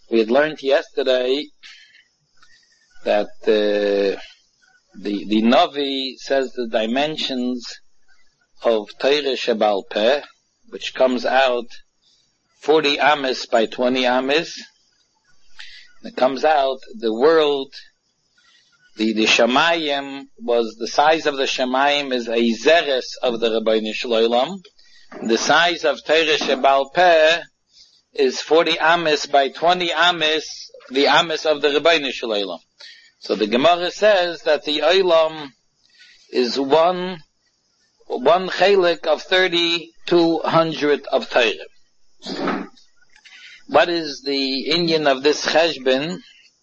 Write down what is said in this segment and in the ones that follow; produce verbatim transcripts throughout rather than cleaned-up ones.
we had learned yesterday that uh, the the Navi says the dimensions of Torah Shebal Peh, which comes out forty ames by twenty ames. It comes out the world, the the Shamayim was the size of the Shamayim is a zeres of the Rabbeinu Shloim. The size of Torah Shebal Peh is forty ames by twenty ames, the ames of the Rabbeinu Shloim. So the Gemara says that the Olam is one one chelik of thirty-two hundred of Torah. What is the Indian of this cheshbon?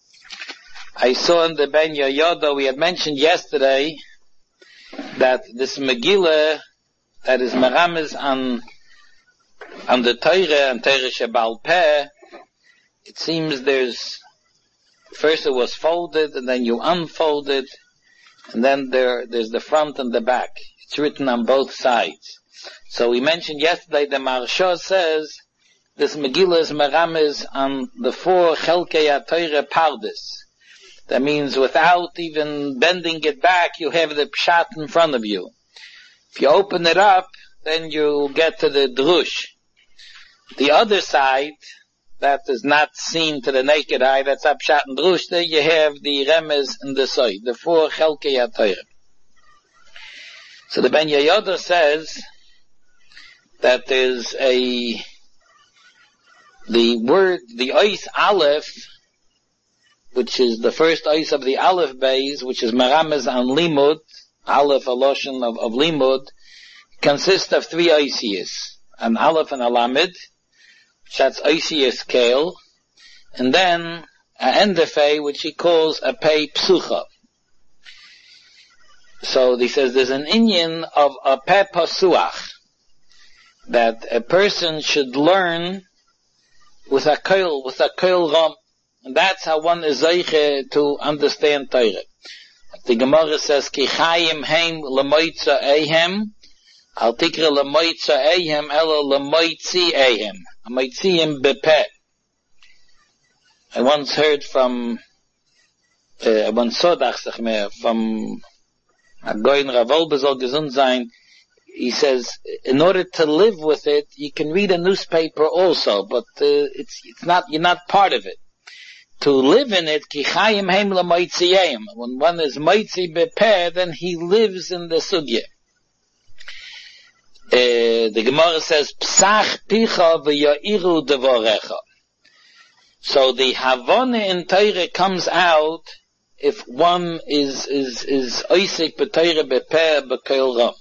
I saw in the Ben Yoyoda, we had mentioned yesterday that this Megillah that is Merames on on the Torah and Torah Shebal Peh, it seems there's first it was folded and then you unfold it and then there there's the front and the back. It's written on both sides. So we mentioned yesterday the Maharsha says this Megillah is Merames on the four Chelkei HaTorah Pardes. That means without even bending it back, you have the pshat in front of you. If you open it up, then you get to the drush. The other side, that is not seen to the naked eye, that's up pshat and drush, there you have the remez and the side, the four Chelkei HaTorah. So the Ben Yoyoda says that there's a, the word, the ois aleph, which is the first ois of the aleph base, which is merames on limud, aleph a lotion of, of limud, consists of three oisias, an aleph and a lamed, which that's oisias kale, and then an endefe, which he calls a pei psucha. So he says there's an inyan of a peh pasuach, that a person should learn with a koil, with a koil ram. And that's how one is zeiche to understand Torah. The Gemara says, Ki chayim heim lemoitza ehem, al tikra lemoitza ehem, ela lemoitzi ehem. Amoitziim bepeh. I once heard from, uh, I once saw that, from a goyin Ravol bezol gesund sein. He says, in order to live with it, you can read a newspaper also, but uh, it's it's not, you're not part of it. To live in it, ki chayim heim lemoitziim. When one is moitzi bepeh, then he lives in the sugya. Uh, the Gemara says, Psach picha v'ya'iru devorecha. So the Havana in Torah comes out if one is is is oisik b'Torah bepeh b'koil ram.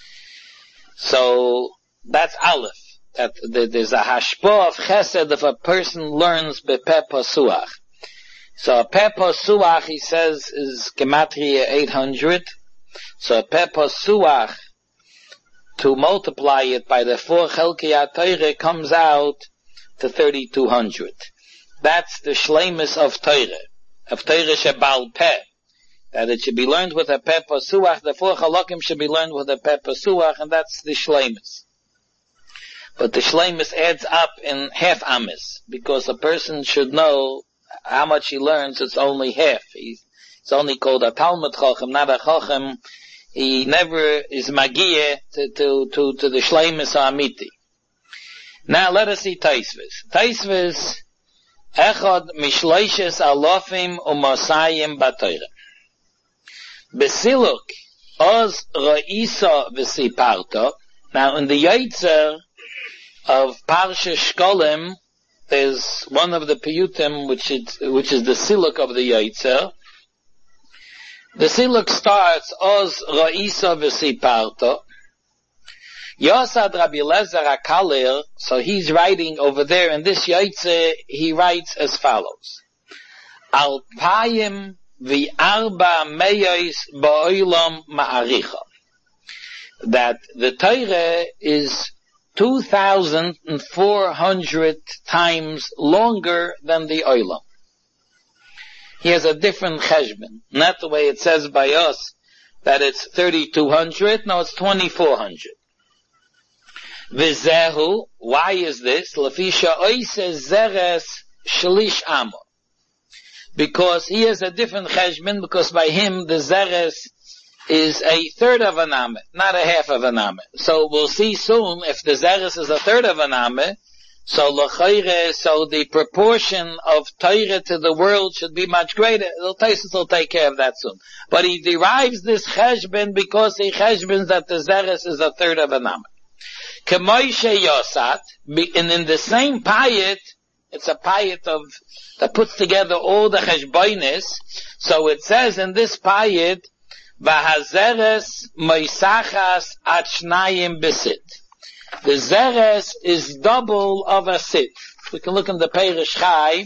So that's aleph. That there's a hashpah of chesed if a person learns bepeh pasuach. So a peh pasuach, he says, is gematria eight hundred. So a peh pasuach, to multiply it by the four Chelkei HaTorah, comes out to thirty-two hundred. That's the shleimus of Torah, of Torah Shebal Peh. That it should be learned with a peh pasuach, the four halakim should be learned with a peh pasuach, and that's the shleimus. But the shleimus adds up in half ames, because a person should know how much he learns, it's only half. He's, it's only called a Talmud Chochem, not a Chochem. He never is magiyeh to, to, to, to the shleimus amiti. Now let us see Taisvis. Taisvis, echad mishloishes alofim u'masayim b'Torah. Besiluk, oz ra'isa v'siparta. Now in the Yaitzer of Parsha Shkolim, there's one of the piyutim which is, which is the siluk of the Yaitzer. The siluk starts, oz ra'isa v'siparta. Yosad Rabbi Eliezer HaKalir, so he's writing over there in this Yaitzer, he writes as follows. Alpayim v'arba meyos ba'olam ma'aricha. That the Torah is two thousand four hundred times longer than the olam. He has a different cheshbon. Not the way it says by us that it's thirty-two hundred, no, it's twenty-four hundred. V'zehu, why is this? Lefisha oise zeres shlish amo. Because he has a different cheshbon, because by him the zeres is a third of an ame, not a half of an ame. So we'll see soon if the zeres is a third of an ame, so l'chayre, so the proportion of Torah to the world should be much greater. The Taisus will take care of that soon. But he derives this cheshbon because he cheshbons that the zeres is a third of an ame. Kemoishe Yosat, and in the same payet, it's a payet of, that puts together all the cheshbonis. So it says in this payet, Vahazeres moisachas at shnayim besit. The zeres is double of a sit. We can look in the Perish Chai,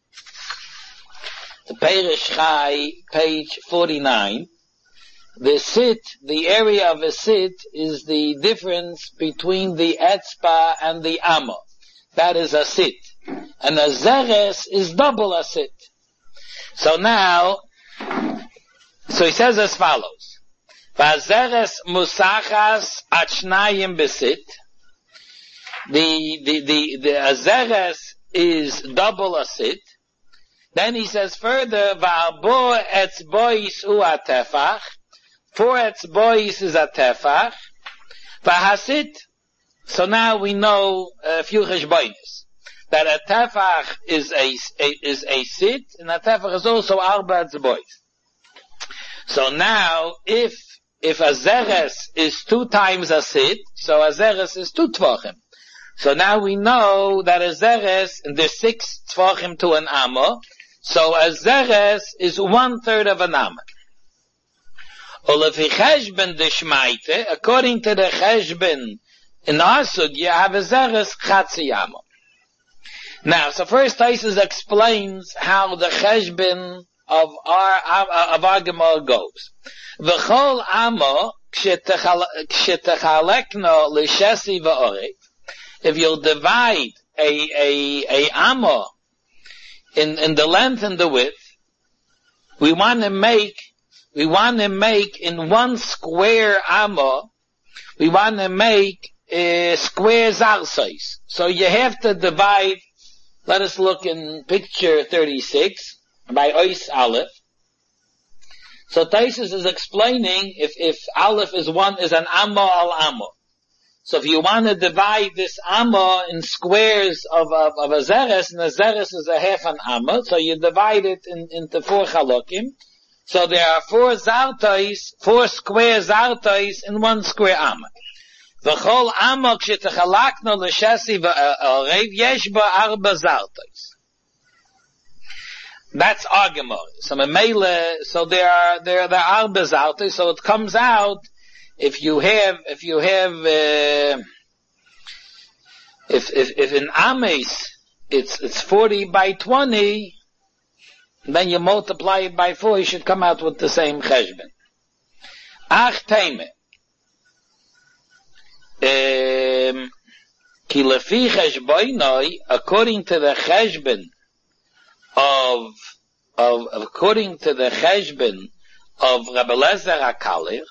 the Perish Chai, page forty-nine. The sit, the area of a sit, is the difference between the etzba and the amma. That is a sit. And a zeres is double a sit. So now, so he says as follows. Vazeres musachas at shnayim besit. The, the, the, the azeres is double a sit. Then he says further, va'arbo etzbois u atefach. Four etzbois is a tefach. Vahasit. So now we know a few cheshbonis. That a tefach is a, a, is a sit, and a tefach is also arba etzbois. So now, if, if a zeres is two times a sit, so a zeres is two tvachim. So now we know that a zeres, and there's six tvachim to an amma, so a zeres is one third of an amma. Olefi cheshben de shmaite, according to the cheshben in our sugya, you have a zeres chatzi amma. Now, so first Taisus explains how the cheshben of our, of our Gemara goes. V'chol amma, kshetechalekno l'shesi v'orek, if you'll divide a, a, a amma in, in the length and the width, we want to make, we want to make in one square amma, we want to make a square zarsais. So you have to divide, let us look in picture thirty-six, by Ois Aleph. So Taisus is explaining if, if Aleph is one, is an amma al amma. So if you want to divide this amma in squares of, of, of a zeres, and a zeres is a half an amma, so you divide it in, into four chalokim. So there are four zartais, four square zartais in one square amma. V'chol amma kshetechalakno l'shesi v'orev yesh ba arba zartais. That's our Gemara. So Memele, so there are, there, there are arba zartais, so it comes out, if you have, if you have, uh, if, if, if in Ames, it's, it's forty by twenty, then you multiply it by four, you should come out with the same cheshbon. Ach teime. Um, ki lefi cheshboinoi, according to the cheshbon of, of, according to the cheshbon of Rabbi Lezer HaKalir,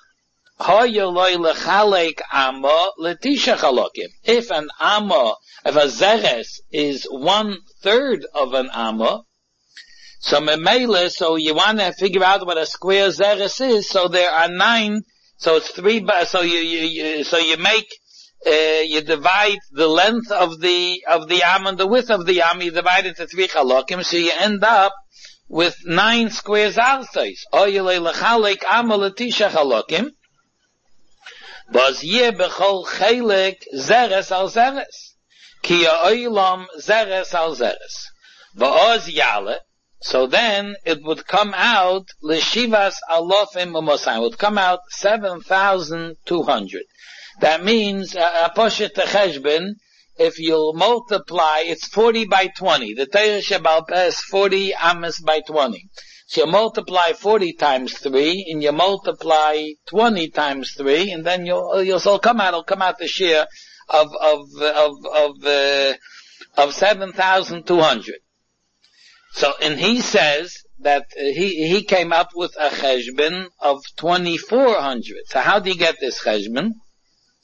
if an amma, if a zeres is one third of an amma, so memele, so you want to figure out what a square zeres is, so there are nine, so it's three, so you, you, you so you make, uh, you divide the length of the, of the amma and the width of the amma, you divide it into three chalokim, so you end up with nine square zartais. Oyele lechalek amma letisha chalokim. Baz ye bechol chelek zeres al zeres. Ki ha'olam zeres al zeres. Va'oz yale. So then it would come out l'shivas alofim umosayim. It would come out seven thousand two hundred. That means a poshet cheshbon. If you multiply, it's forty by twenty. The Torah Shebal Peh is forty amas by twenty. So you multiply forty times three, and you multiply twenty times three, and then you'll, you'll, so it'll come out, it'll come out the share of, of, of, of, uh, of seven thousand two hundred. So, and he says that uh, he, he came up with a cheshbon of twenty-four hundred. So how do you get this cheshbon?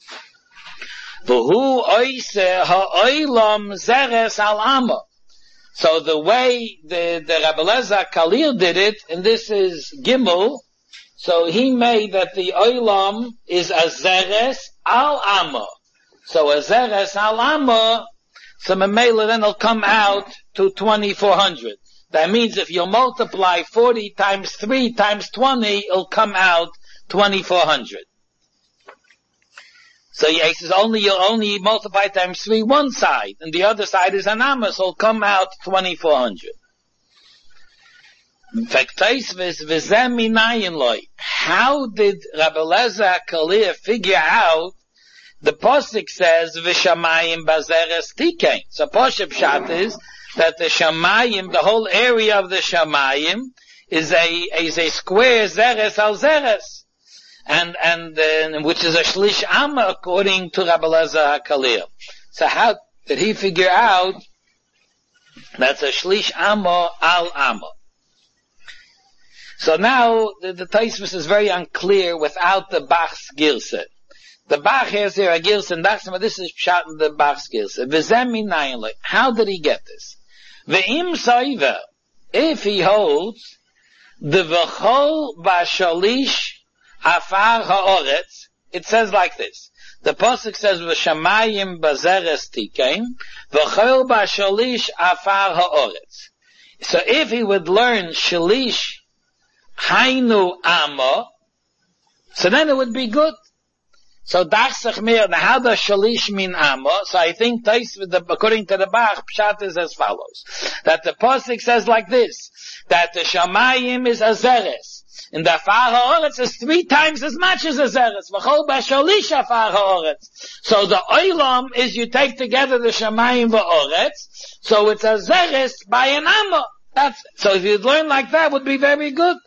V'hu oise ha'olam zeres al amma. So the way the, the Rabbi Eliezer Kalir did it, and this is Gimel, so he made that the Olam is Azeres al Amma. So Azeres al Amma, so Memela then it'll come out to twenty-four hundred. That means if you multiply forty times three times twenty, it'll come out twenty-four hundred. So he says only, you only multiply times three one side, and the other side is an Amma, so it'll come out twenty-four hundred. How did Rabbi Eliezer Kalir figure out? The Pasuk says, V'shamayim bazeres tikein. So Pasuk Pshat is that the Shamayim, the whole area of the Shamayim, is a, is a square zeres al zeres. And, and, uh, which is a shlish amma according to Rabbi Eliezer Kalir. So how did he figure out that's a shlish amma al amma? So now, the, the Taisvus is very unclear without the Bach's Girse. The Bach has here a Girse, and that's, this is Pshat in the Bach's Girse. How did he get this? Ve'im Saiva, if he holds, the V'chol Ba'shalish Afar Ha'oretz, it says like this. The Pasuk says, V'shamayim Bazeres Tikein, V'chol Ba'shalish Afar Ha'oretz. So if he would learn Shalish Hainu Amma, so then it would be good. So Dachsach Mir, how does Shalish mean Amma? So I think according to the Bach, Pshat is as follows. That the Pasuk says like this, that the Shamayim is Azeres. And the Afar Ha'oretz is three times as much as Azeres. V'chol b'shalish Afar Ha'oretz. So the Olam is you take together the Shamayim v'Oretz, so it's Azeres by an Amma. That's, so if you'd learn like that, would be very good.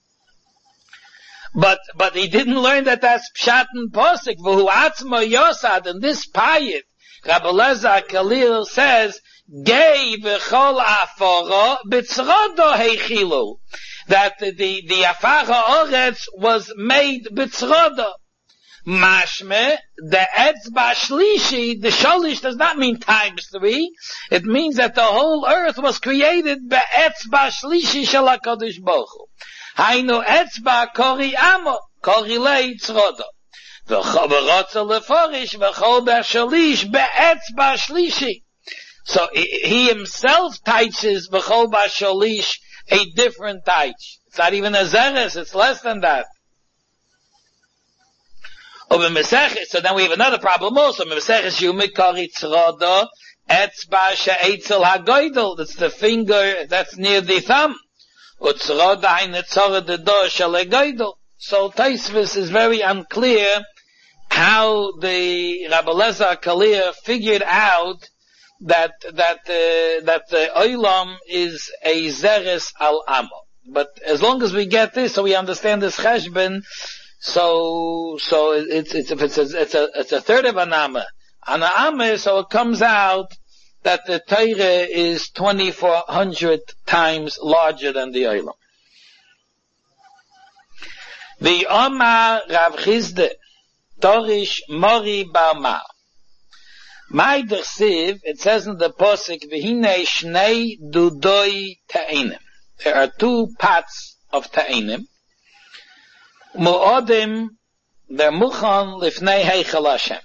But, but he didn't learn that that's Pshat and Posik. V'hu atzma yosad, and this payit, Rabbi Eliezer Kalir says, Gei v'chol afara b'tzrodo heichilu. That the, the, the Afar Ha'oretz was made b'tzrodo. Mashme, the etzba shlishi, the shalish does not mean times three. It means that the whole earth was created be'etzba shlishi shel HaKadosh Baruch Hu. Hainu etzba kori amo, kori lei tzrodo. V'rotza leforish, v'chol b'shalish, be'etzba shlishi. So he himself teaches v'chol b'shalish a different taich. It's not even a zeres, it's less than that. Over Mesech, so then we have another problem also. Meseches Yumik Kari Tzrodo, Etzba She'etzel HaGoydel, that's the finger that's near the thumb. Utzrodo Eine Tzorah Dedo Shele Goydel. So Taisvis is very unclear how the Rabbi Eliezer Kalir figured out that, that, uh, that the Olam is a Zeres al Amo. But as long as we get this, so we understand this Cheshbon, So, so it's, it's, if it's a, it's a, it's a third of an amma. An amma, so it comes out that the Torah is twenty-four hundred times larger than the Olam. The Omar Rav Chizde, Torish Mori Barma. My dersiv, it says in the Posik, V'hine Shnei Dudoi Ta'inim. There are two pots of Ta'inim. Mu'odim, they're muchan lifnei heichal Hashem.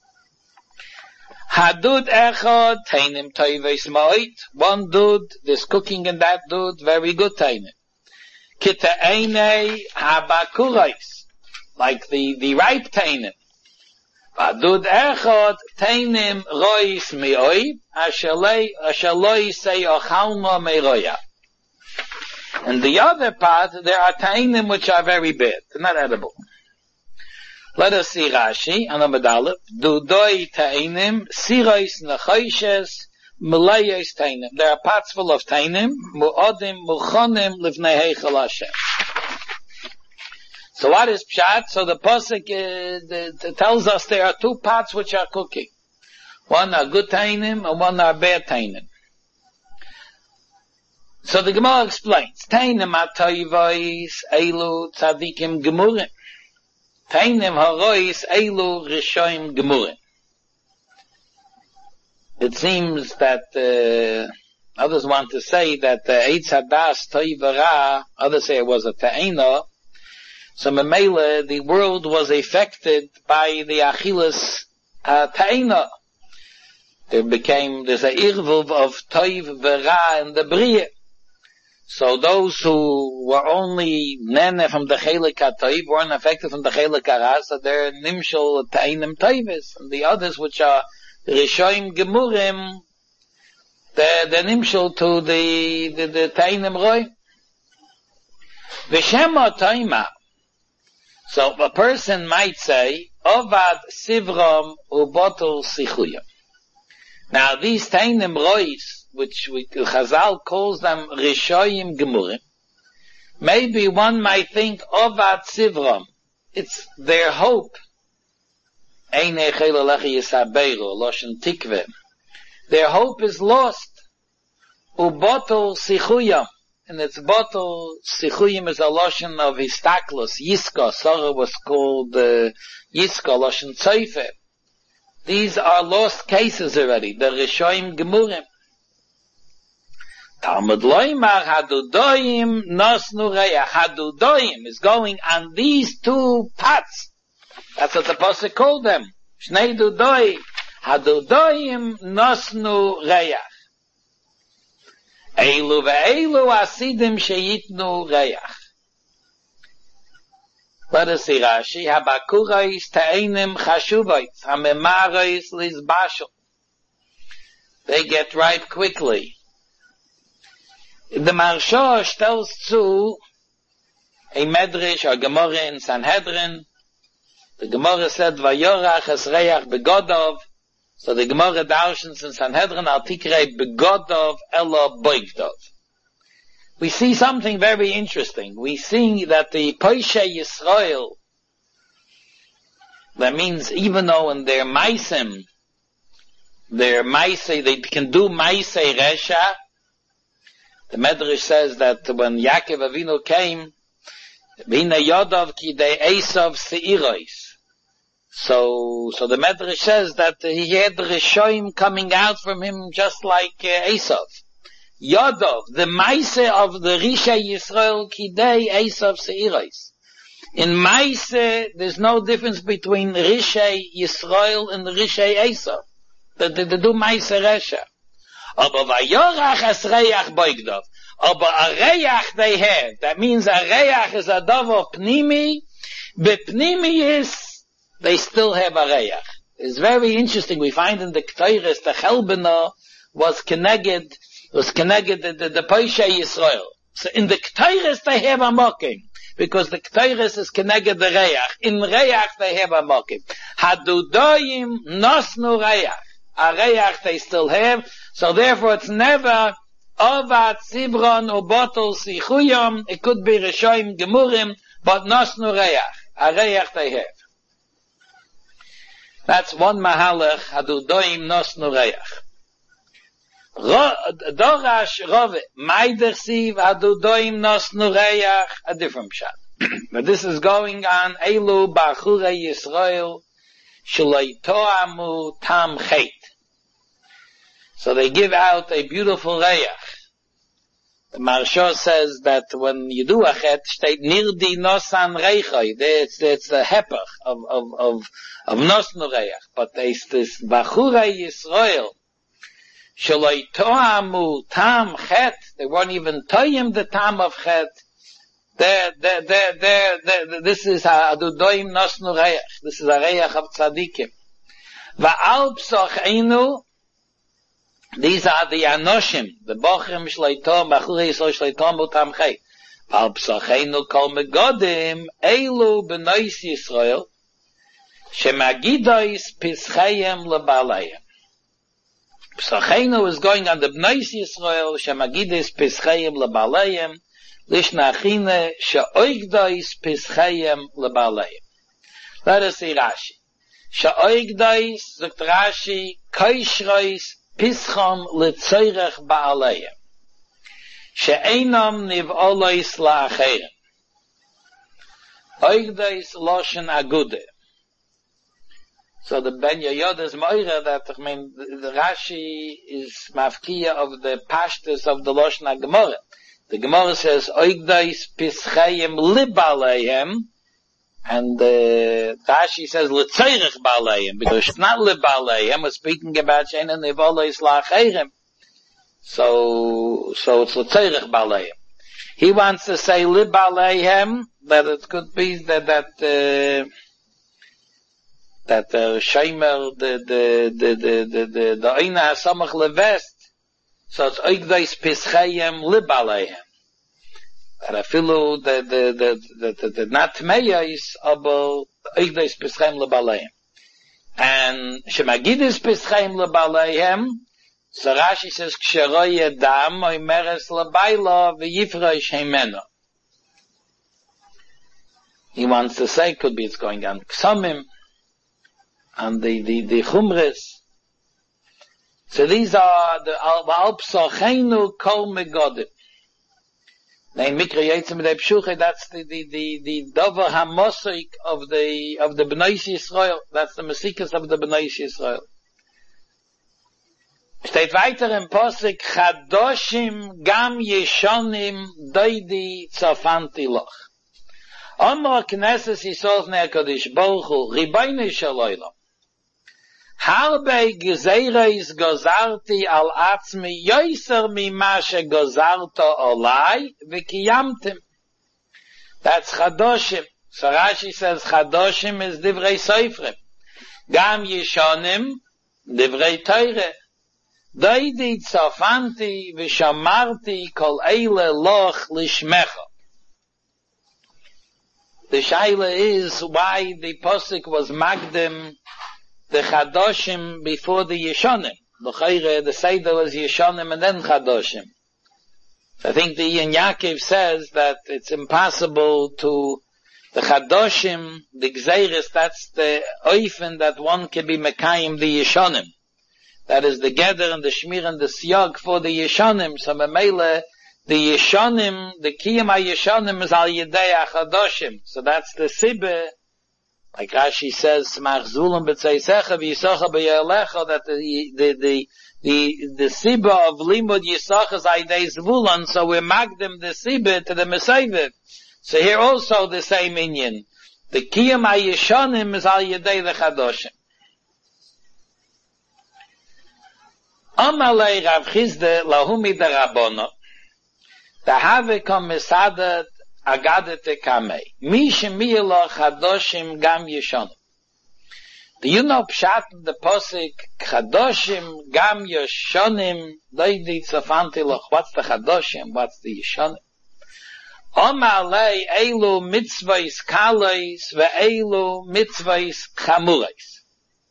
Hadud echad, tainim toives ma'it. One dude, there's cooking in that dude, very good tainim. Kita'einei habakurais, like the, the ripe tainim. Hadud echad, tainim rois mi'oi, ashaloi say ochalma me'roya. And the other part, there are ta'inim which are very bad. They're not edible. Let us see Rashi, Anam Adalef. Dudoi ta'inim, sirois nechoishes, melayos ta'inim. There are pots full of ta'inim, mu'odim, mu'chonim, livnei heichal Hashem. So what is pshat? So the Pasuk uh, the, the tells us there are two pots which are cooking. One are good ta'inim, and one are bad ta'inim. So the Gemara explains, Tainim ha'toivois eilu tzadikim gemurim. Tainim ha'rois eilu rishoim gemurim. It seems that uh, Others want to say that the Eitz Hadas Toiv Ra, others say it was a Ta'ena. So Memele, the world was affected by the Achilas uh, Ta'ena. There became, there's a Irvuv of Toiv Ra in the Bria. So those who were only Nene from the Chelik HaToiv weren't affected from the Chelik HaRa, so they're Nimshal Ta'enim Toivis. And the others which are Rishoim Gemurim, they're, they're Nimshal to the, the, the Ta'enim Roi. V'shema Toima. So a person might say, Ovad Sivram Ubotul Sichuyam. Now these Ta'enim Rois, which we, Chazal calls them Rishoyim Gemurim, maybe one might think Ovad Sivram. It's their hope. Their hope is lost. Ubotul Sichuyam. And it's Botul Sichuyim is a lotion of Histaklus. Yiska, Sarah was called uh, Yiska, lotion Tzeife. These are lost cases already. The Rishoyim Gemurim. Talmud Loimar Hadudoyim Nosnu Reach. Hadudoyim is going on these two pots. That's what the Pasuk called them. Shnei Dudoi. Hadudoyim Nosnu Reach. Eilu ve'eilu asidim sheyitnu reach. Let us see Rashi. Habakurais ta'enim chashuvait. Hamemarais lizbashel. They get ripe quickly. The Marsha tells to a Medrash or Gemara in Sanhedrin. The Gemara said, Vayorach es reach begodov. So the Gemara darshans in Sanhedrin articulate begodov elo boigdov. We see something very interesting. We see that the Poishe Yisrael, that means even though in their Maisim, their Maisei, they can do Maisei Resha. The Medrash says that when Yaakov Avinu came, Vina Yodov ki de Esav Seirois. So, so the Medrash says that he had the Rishoim coming out from him just like uh, Esav. Yodov, the Maise of the Risha Yisrael Kidei Esav Seirois. In Maise, there's no difference between Risha Yisrael and Risha Esav. They, they, they do Maise Resha. Aber Vayorach es Reach Boigdov. Aber a Reach they have. That means a Reach is a dove of Pnimi. But Pnimi is they still have a reach. It's very interesting. We find in the Ketores, the Chelbena was connected, was connected the, the, the Poishe Yisrael. So in the Ketores they have a mocking. Because the Ketores is connected the reach. In reach they have a mocking. Hadudoyim nosnu reach. A reach they still have. So therefore it's never Ovad Sibron or Botul Sichuyam. It could be Rishoim Gemurim, but nosnu reach. A reach they have. That's one mahalach, hadudoim nosnu reach. Dorash rove, meider siv, hadudoim nosnu reach, a different pshat. But this is going on, Eilu ba'chure Yisrael, shaloi to'amu tam chet. So they give out a beautiful reach. The Marsha says that when you do a chet, state nirdi nosan reichoi. It's, it's the hepech of, of, of, of nosnu reich. But it's this bachurei Yisrael. Shaloi to'amu tam chet. They weren't even toyim the tam of chet. They're, they're, they're, they're, they're, this is adudoim nosnu reich. This is a reich of tzadikim. Va'al psocheinu. These are the Anoshim, the Bochrim Shleitom, Bachurei Yisrael Shleitom Utam Chet. Al Psocheinu Kol Megodim, Eilu B'nois Yisrael, Shemagidois Pischayim Lebalayim. Psocheinu is going on the B'nois Yisrael, Shemagidois Pischayim Lebalayim, Lishnachine She'oigdois Pischayim Lebalayim. Let us see Rashi. She'oigdois, sagt Rashi, Koishrois, Pischam letzorech ba'aleim. She'einam niv'olois la'acherim. Oigdois loshen agude. So the Ben Yoyod is moira that, I mean, the, the Rashi is mafkiya of the pashtus of the Loshna Gemara. The Gemara says, Oigdais pischayim libaleihem, and uh, Rashi says, L'tzeirich baleihem, because it's not libaleihem, we're speaking about Shein and Nivoleis la'acheirem. So, so it's L'tzeirich baleihem. He wants to say libaleihem, that it could be that, that, uh, that the Sheimer, the, the, the, the, the, the, the Oina HaSamach Levest, so it's Oigdais Pischayim Libaleihem. That afilu, the, the, the, the, the, the not Tmeyais, aber Oigdais Pischayim Libaleihem. And Shemagidis Pischayim Libaleihem, so Rashi says, Ksheroi Yedam, Oimeres Labaila, V'yifroish Heimeno. He wants to say, could be it's going on Ksomim, and the, the, the Chumres. So these are the Al-Psochenu Kol Megodim. Nein, Mikra Yetzim Dei Pshuche, that's the, the, the, the Dover HaMosik of the, of the Bnei Yisrael. That's the Mesikas of the Bnei Yisrael. Steht weiter im Posik, Chadoshim Gam Yeshonim Doidi Tzofanti Loch. Omar Knesses Yisrael Nei HaKadosh Baruch Hu, Ribono Shel Olam. Harbe Gezeires gozarti al atzmi yoiser mima shegozarto olai v'kiyamtim. That's Chadoshim. So Rashi says Chadoshim is Divrei Seifrim. Gam Yeshonim, Divrei Teire. Doidi tzofanti v'shamarti kol eile loch lishmecha. The shaila is why the posuk was magdim the Chadoshim before the Yeshonim. The the Seder was Yeshonim and then Chadoshim. I think the Ian Yaakov says that it's impossible to, the Chadoshim, the Gzeiris, that's the Oifen that one can be Mekayim the Yeshonim. That is the Geder and the Shmir and the Siyag for the Yeshonim. So Memele, the Yeshonim, the Kiyam HaYeshonim is Al Yedei HaChadoshim. So that's the Sibbe. Like Rashi says, Smach Zulum b'tzeisecha v'yisocha b'yelecha, that the, the, the, the, the Sibba of Limud Yisocha is Aidei Zvulun, so we magdim the Sibba to the Mesayviv. So here also the same inyan. The Kiyam HaYeshonim is Al Yedei the Chadoshim. Amalei Rav Chizde lahumi da Rabbono, the Havekom Mesadat Agadete Kamei. Mishim Miyelo Chadoshim Gam Yeshonim. Do you know Pshat in the Posik? Chadoshim Gam Yeshonim Doidi Tzofanti Loch. What's the Chadoshim? What's the Yeshonim? Omalei Eilu Mitzvahs Kalois Ve'eilu Mitzvahs Chamurais.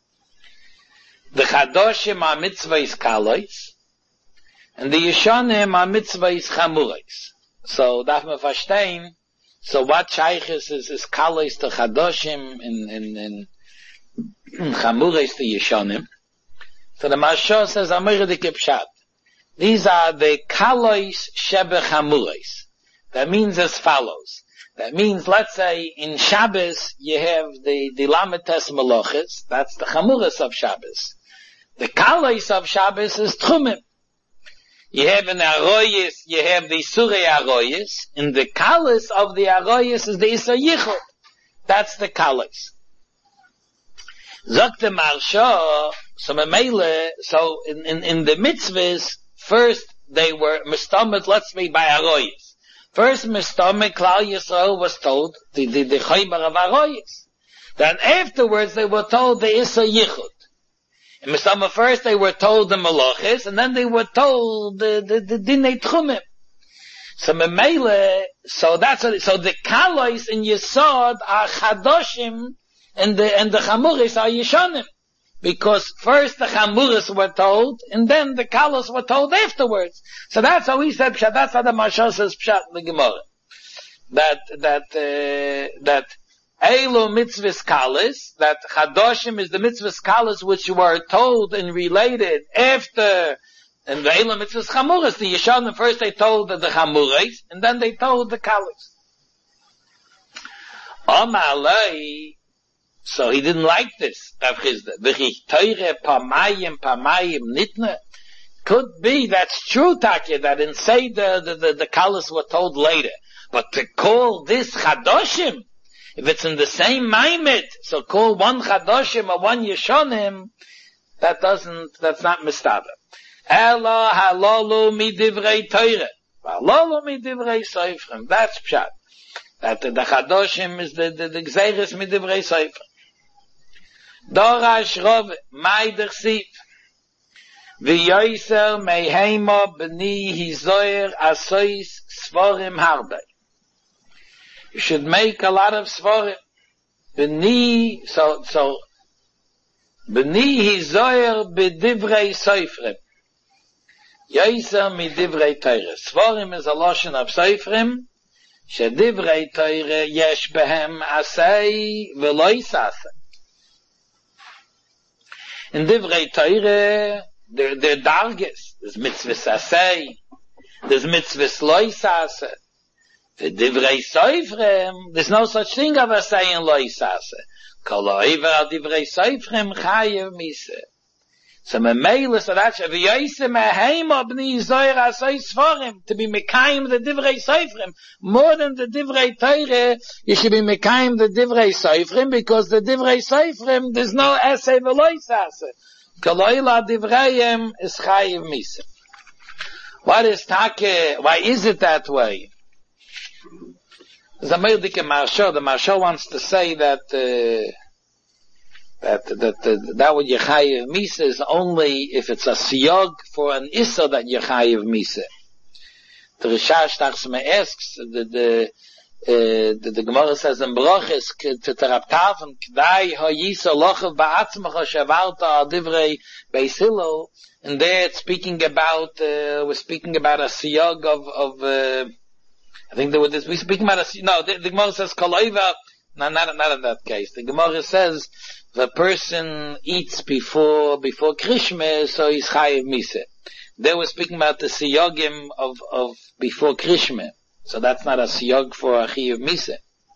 The Chadoshim are Mitzvahs Kalois and the Yeshonim are Mitzvahs Chamurais. So, darf man verstehen, so what Shaykhis is, is Kalois to Chadoshim in, in, in, in Chamurais to Yeshonim. So the Mashal says, Amir de Kipshat. These are the Kalois Shebe Chamurais. That means as follows. That means, let's say, in Shabbos, you have the, the Lametes Meloches, that's the Chamurais of Shabbos. The Kalois of Shabbos is Tchumim. You have an Aroyis, you have the Surei Aroyis, and the Kalis of the Aroyis is the Issa Yichud. That's the Kalis. Zok the Marsha, so Memele, so in, in, in the mitzvahs, first they were Mistomet, let's say by Aroyis. First Mistomet, Klal Yisrael was told, the, the, the Chaymer of Aroyis. Then afterwards they were told the Issa Yichud. In Misama first they were told the Malachis, and then they were told the, the, the Dinei Tchumim. So Memele, so that's, a, so the Kalois in Yesod are Chadoshim, and the, and the Chamuris are Yeshonim. Because first the Chamuris were told, and then the Kalos were told afterwards. So that's how he said Pshat, that's how the Mashal says Pshat in the Gemara. That, that, uh, that, Eilu mitzvahs kalis, that Chadoshim is the mitzvahs kalis which were told and related after, and the Eilu mitzvahs chamuras, the Yeshonim first they told the, the chamuras, and then they told the kalis. Amalei, So he didn't like this, Rav Chisda. V'chi teure pamayim pamayim nitne. Could be, that's true, Takya, that in Seder, the, the, the Kalas were told later. But to call this Chadoshim, if it's in the same Maimed, so call one Chadoshim or one Yeshonim, that doesn't, that's not Mistada. Ela halalu midivrei Teire. Halalu midivrei Seifrim. That's Pshat. That the, the Chadoshim is the, the, the Gzeiris midivrei Seifrim. Dorash Rov, Maider Siv. V'yoyser meheima b'ni hizoyer asois svorim harbe. You should make a lot of svorim. B'ni, so, so, b'ni hizoyer b'divrei soifrim. Yoyser midivrei teire. Svorim is a lotion of soifrim, shedivrei teire yesh behem asei v'loi sasei. In divrei teire, They're, they're dargis. There's mitzvahs asay. There's mitzvahs loy sase. The divrei soifrem, there's no such thing of asay and loy sase. Kol oiver al divrei soifrem chayev mise. So me meile so that's if yoyse meheim obni zoyer asay sforim to be mekayim the divrei soifrem more than the divrei teire. You should be mekayim the divrei soifrem because the divrei soifrem there's no asay v'loy sase. Kaloila divrayim is chayiv misa. What is take? Why is it that way? There's a Meildike Marsha. The Marsha wants to say that uh, that that uh, that what yechayiv misa is only if it's a siyog for an issa that yechayiv misa. The Rishash Tachsme asks the the. Uh, the, the Gemara says in Brochis to Teraptav and Kdai Hayisa Lochav Ba'atzmacha Shavarta Al Divrei Beis Hillel, and there it's speaking about uh, we're speaking about a siyog of of uh, I think there was this, we're speaking about a no the, the Gemara says Kaloiva no not not in that case. The Gemara says the person eats before before Krishma, so he's chayiv misa. They were speaking about the siyogim of of before Krishma. So that's not a siyog for a chiyuv misa.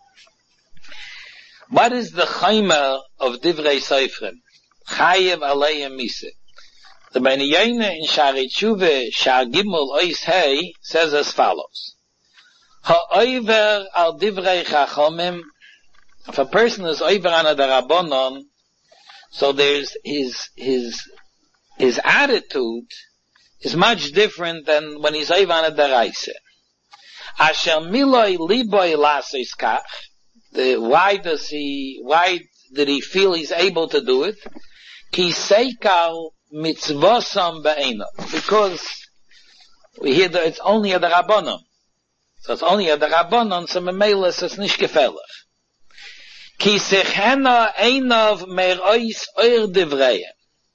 What is the chayma of divrei soifrim? Chayiv aleim misa. The Beniyayna in Shari Tshuve Shar Gimel Ois Hey says as follows: Ha'oiver al divrei chachomim. If a person is over on a darabonon, so there's his his his attitude is much different than when he's over on a daraisa. Asher miloi liboy lasis kach. Why does he? Why did he feel he's able to do it? Ki seikal mitzvosam be'ena. Because we hear that it's only a darabonon. So it's only a darabonon. So memelis is nicht gefällig. Ki sechena einav merois oir divrei.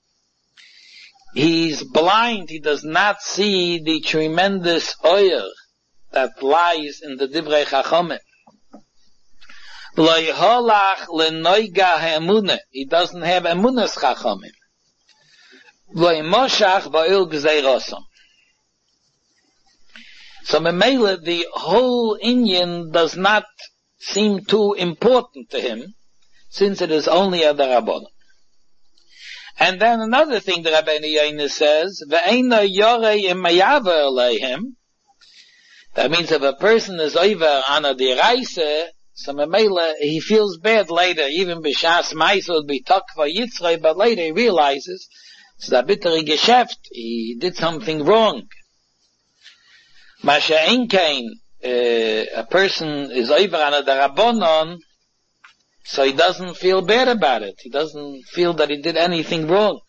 He's blind. He does not see the tremendous oir that lies in the divrei chachomim. Lo yeholach lenoiga ha'emunah. He doesn't have emunas chachomim. Lo yemoshach ba'il gzeirosam. So memela, the whole Inyan does not seem too important to him, since it is only a darabonon. And then another thing the Rabbeinu Yaina says, ve'eina yorei imayaver aleihem. That means if a person is over on a deraisa, so memela, he feels bad later, even b'shas ma'isa would be takva yitzrei, but later he realizes, it's a bittere geschäft, he did something wrong. Masha einkein, a person is over on a darabonon, so he doesn't feel bad about it. He doesn't feel that he did anything wrong.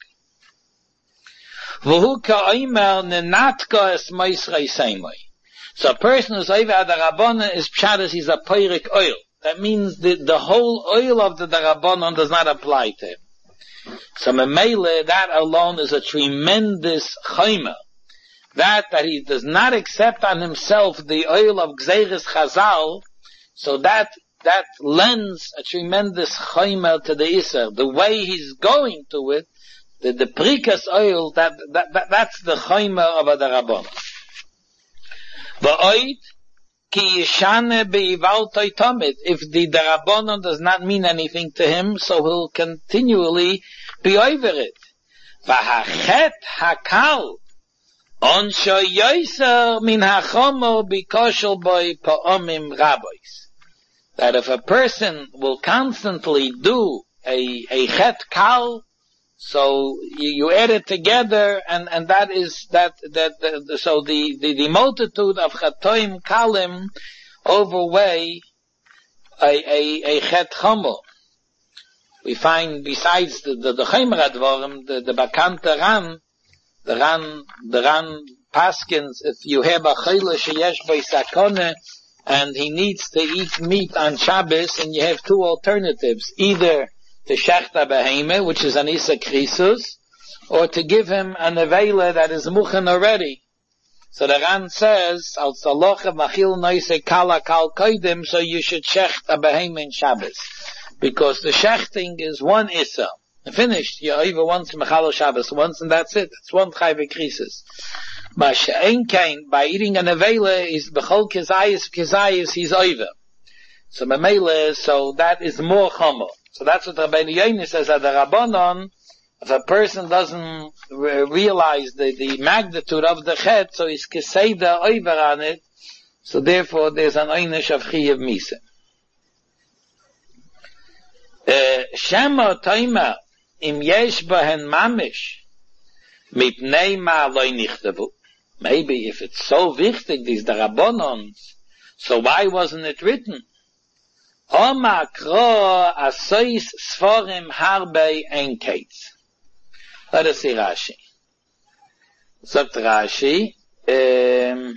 V'hu ka'omer nenatka es moisrei seimoi. So a person who's over at the Rabbanon is pshadas, he's a peirik oil. That means the, the whole oil of the Rabbanon does not apply to him. So memele, that alone is a tremendous chayma. That, that he does not accept on himself the oil of Gzeiris Chazal, so that, that lends a tremendous chayma to the Isser. The way he's going to it, the, the prikas oil, that, that, that, that's the chayma of a Rabbanon. Va'oid, Ki yishane be'ivaltoi tomit. If the Darabonon does not mean anything to him, so he'll continually be over it. V'hachet hakal onsho yoiser min hachomo bikoshel boi pa'omim rabois. That if a person will constantly do a, a chet kal, so you, you add it together, and, and that is, that, that, the, so the, the, the multitude of chatoim kalim overweigh a, a, a chet chomo. We find, besides the, the, the Chaimer Advarim, the, the Bakante Ran, the Ran, the Ran Paskins, if you have a chayla sheyesh by sakone, and he needs to eat meat on Shabbos, and you have two alternatives, either to shechta beheme, which is an isa krisus, or to give him an avela that is muchen already. So the Ran says, al tzalocha machil noise kala kal koidim, so you should shechta beheme in Shabbos. Because the shechting is one isa. Finished, you over once mechalo Shabbos, once and that's it. It's one chayve krisus. But she'en kain, by eating an avela, is bechol kezayis, kezayis, he's over. So memele, so that is more chomo. So that's what Rabbeinu Yoini says, that the Rabbanon, if a person doesn't re- realize the, the magnitude of the chet, so he's keseda over on it, so therefore there's an einish of chiyav misa. Shema toima, im yesh bahen mamish, mipnei ma loy nichtavu. Maybe if it's so wichtig, these the Rabbanons, so why wasn't it written? Oma kro asois sforim harbe enkates. Let us see Rashi. Sagt Rashi, um,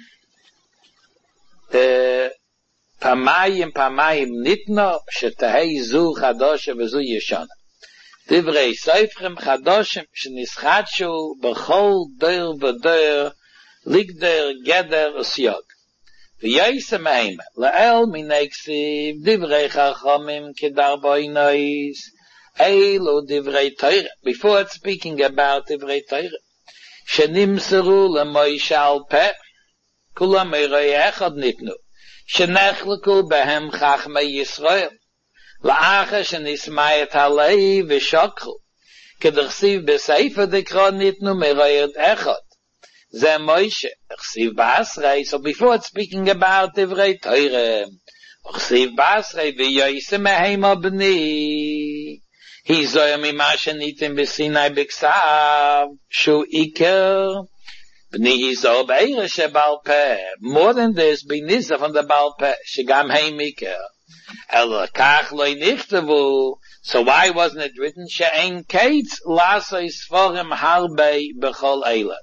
uh, pamayim pamayim nitno, shetahei zu chadoshe v'zu yeshana. Divrei seifrim chadoshem, shenischatshu b'chol der v'der, ligder geder usyog. V'yayse meime, la'el mineksiv, divrei chachomim kedar boinois, eilu divrei teire. Before it's speaking about divrei teire, shenimseru lemoishe al peh, kula meiroi echad nitnu, shenechleku behem chachmei Yisrael, la'acha shenismayet halei v'shokchu, kedersiv b'seifer dikra nitnu meiroi echad. Ze Moshe, Chsiv Basrei, so before it's speaking about Divrei Teire, Chsiv Basrei, v'yoyse mehem abni, he zoya mimasha nitim b'sinai b'ksav, shu iker, b'ni hizo b'eire shebal peh, more than this, b'niza from the bal peh, shegam heim iker, el kach loy nichtavu, so why wasn't it written, she'en kates, lasoi sforim harbe b'chol eila.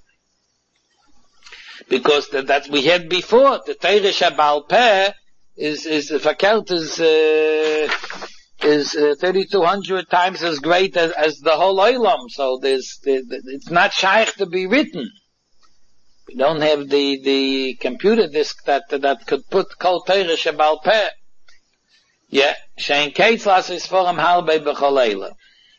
Because that, that we had before, the Teire Shabal Peh is, is, if a count is, uh, is, uh, thirty-two hundred times as great as, as the whole Olam. So there's, the, the, it's not shaykh to be written. We don't have the, the computer disk that, that could put Kol Teire Shabal Peh. Yeah. Shein Keitz Lasis Forum Halbei B'chol Eila.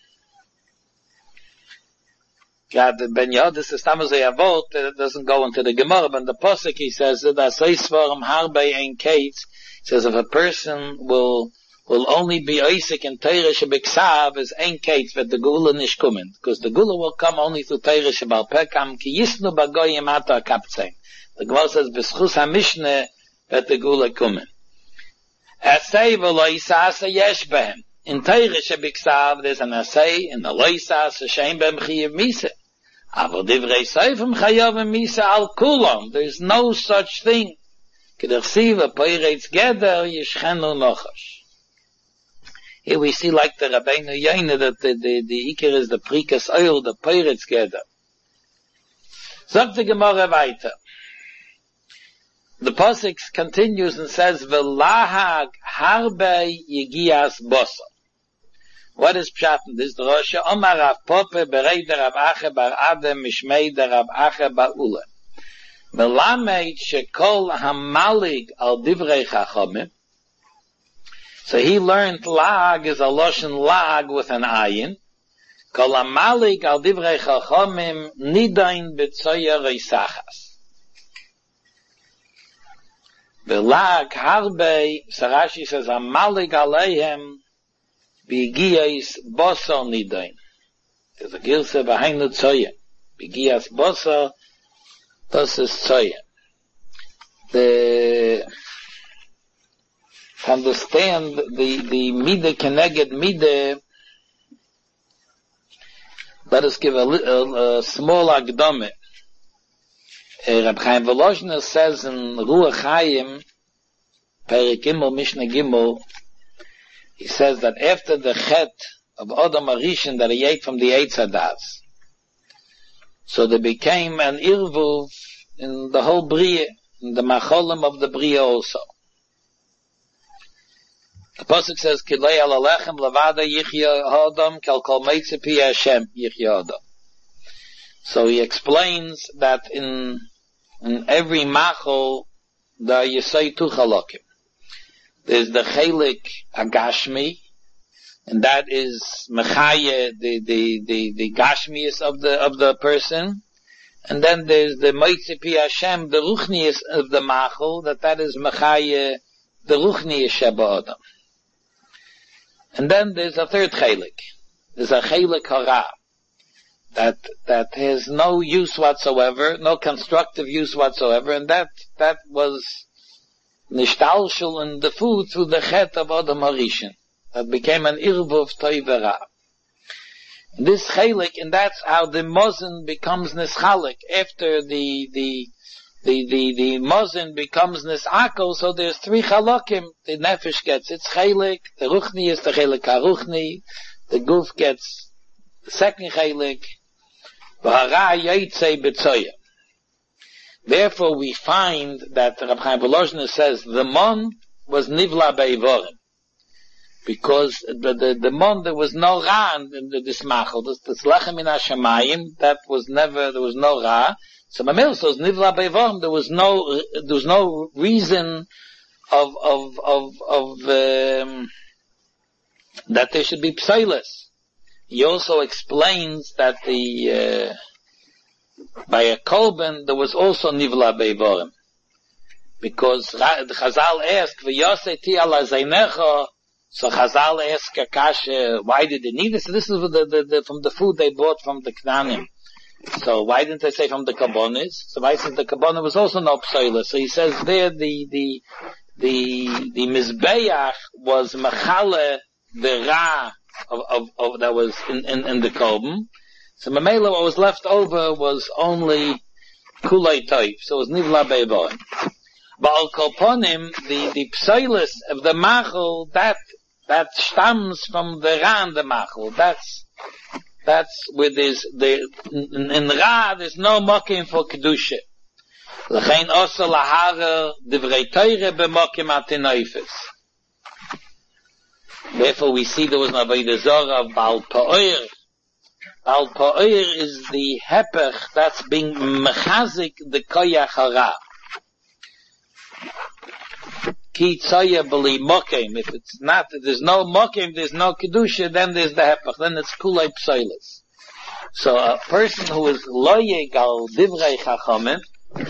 God, Ben Yodis is Tamazay Avot, it doesn't go into the Gemara, but in the Posuk he says that Asaisvarim Harbe Ein Kates, says if a person will, will only be Isaac and Teire Shebiksav is Ein Kates, that the Gula nish kumen, because the Gula will come only through Teire Shebal Pekam, ki yisnu bagoyim ata kaptzein. The Gemara says, B'schus HaMishne, that the Gula kumen. Asay v'lo Yisasa yesh behem. In Teire Shebiksav, there's an Asay, in the Lo Yisasa, Shein behem chiyav misa. Aber divrei seifim chayavim misa al kulam. There is no such thing. K'dersiva poiretz geder yishchenu nochash. Here we see like the Rabbeinu Yoini that the, the, the Iker is the prikas oil, the poiretz geder. Sagt the Gemara weiter. The Pasuk continues and says, V'lahag harbe yigias bosa. What is pshat in this drosha? Omar Rav Pope berei der Rav Ache bar Adem mishmei der Rav Ache bar Ula. Melamed shekol hamalig al divrei chachomim. So he learned lag is a loshen lag with an ayin. Kol hamalig al divrei chachomim nidain betzoya reisachas. Velag harbe, Sarashi says, Amalig aleihem, Bigiyas boso nidain. There's a gilse behind the tzoya. Bigiyas boso, das is tzoya. The, to understand the, the mide keneged mide, let us give a, a, a small agdome. Uh, Reb Chaim Volozhiner says in Ruach Chaim, Perek Gimel, Mishnah Gimel, he says that after the chet of Adam Arishan that he ate from the Eitz Hadas, so there became an irvuv in the whole Bria, in the macholim of the Bria also. The pasuk says, "Kilei al alechem levada yichya Adam kel kol meitze pi Hashem yichya Adam." So he explains that in in every machol there you say two chalakim. There's the chelik agashmi, and that is mechaya, the the the the gashmius of the of the person, and then there's the meitze pi Hashem, the ruchnius of the machol, that that is mechaya, the ruchnius sheba Adam. And then there's a third chelik. There's a chelik hara, that that has no use whatsoever, no constructive use whatsoever, and that that was nishtalshul in the food through the chet of Adam Harishan, that became an irvuv toivera. This chelik, and that's how the mozen becomes nischalik after the the the the the mozen becomes nisako. So there's three chalakim. The nefesh gets its chelik, the ruchni is the chelik haruchni, the guf gets the second chelik. Therefore, we find that Reb Chaim Volozhiner says the mon was nivla beivorim, because the the, the mon there was no ra in the this machal, this, this lechem in hashamayim, that was never, there was no ra. So Mamel says nivla beivorim, there was no there was no reason of of of of um, that there should be psailis. He also explains that the uh, by a kolben there was also nivla beivorim, because the Chazal asked v'yosei ti ala zeinecha. So Chazal asked Akasha, why did they need this? So this is the, the, the, from the food they bought from the Knanim. So why didn't they say from the Kabbonis? So why says the Kabbonis was also no psoila? So he says there the the the the Mizbeach was machale the ra of, of, of that was in, in, in the Kolben. So Mamela, what was left over was only Kulei Toif. So it was Nivla Beivoim. But Al Kolponim, the, the Psoilis of the Machel, that, that stems from the Ra and the Machel. That's, that's where there's, the, in, in Ra, there's no mokim for Kedusha. L'chein osa lahara divrei Teire b'mokim atinoifis. Therefore, we see there was no Avodah Zorah of Baal Pa'or. Baal Pa'or is the hepech that's being mechazik the koyach hara. Ki tzaya b'li mokim. If it's not, if there's no mokim, there's no kedusha, then there's the hepech. Then it's kulei psoilis. So a person who is loyeg al divrei chachamim,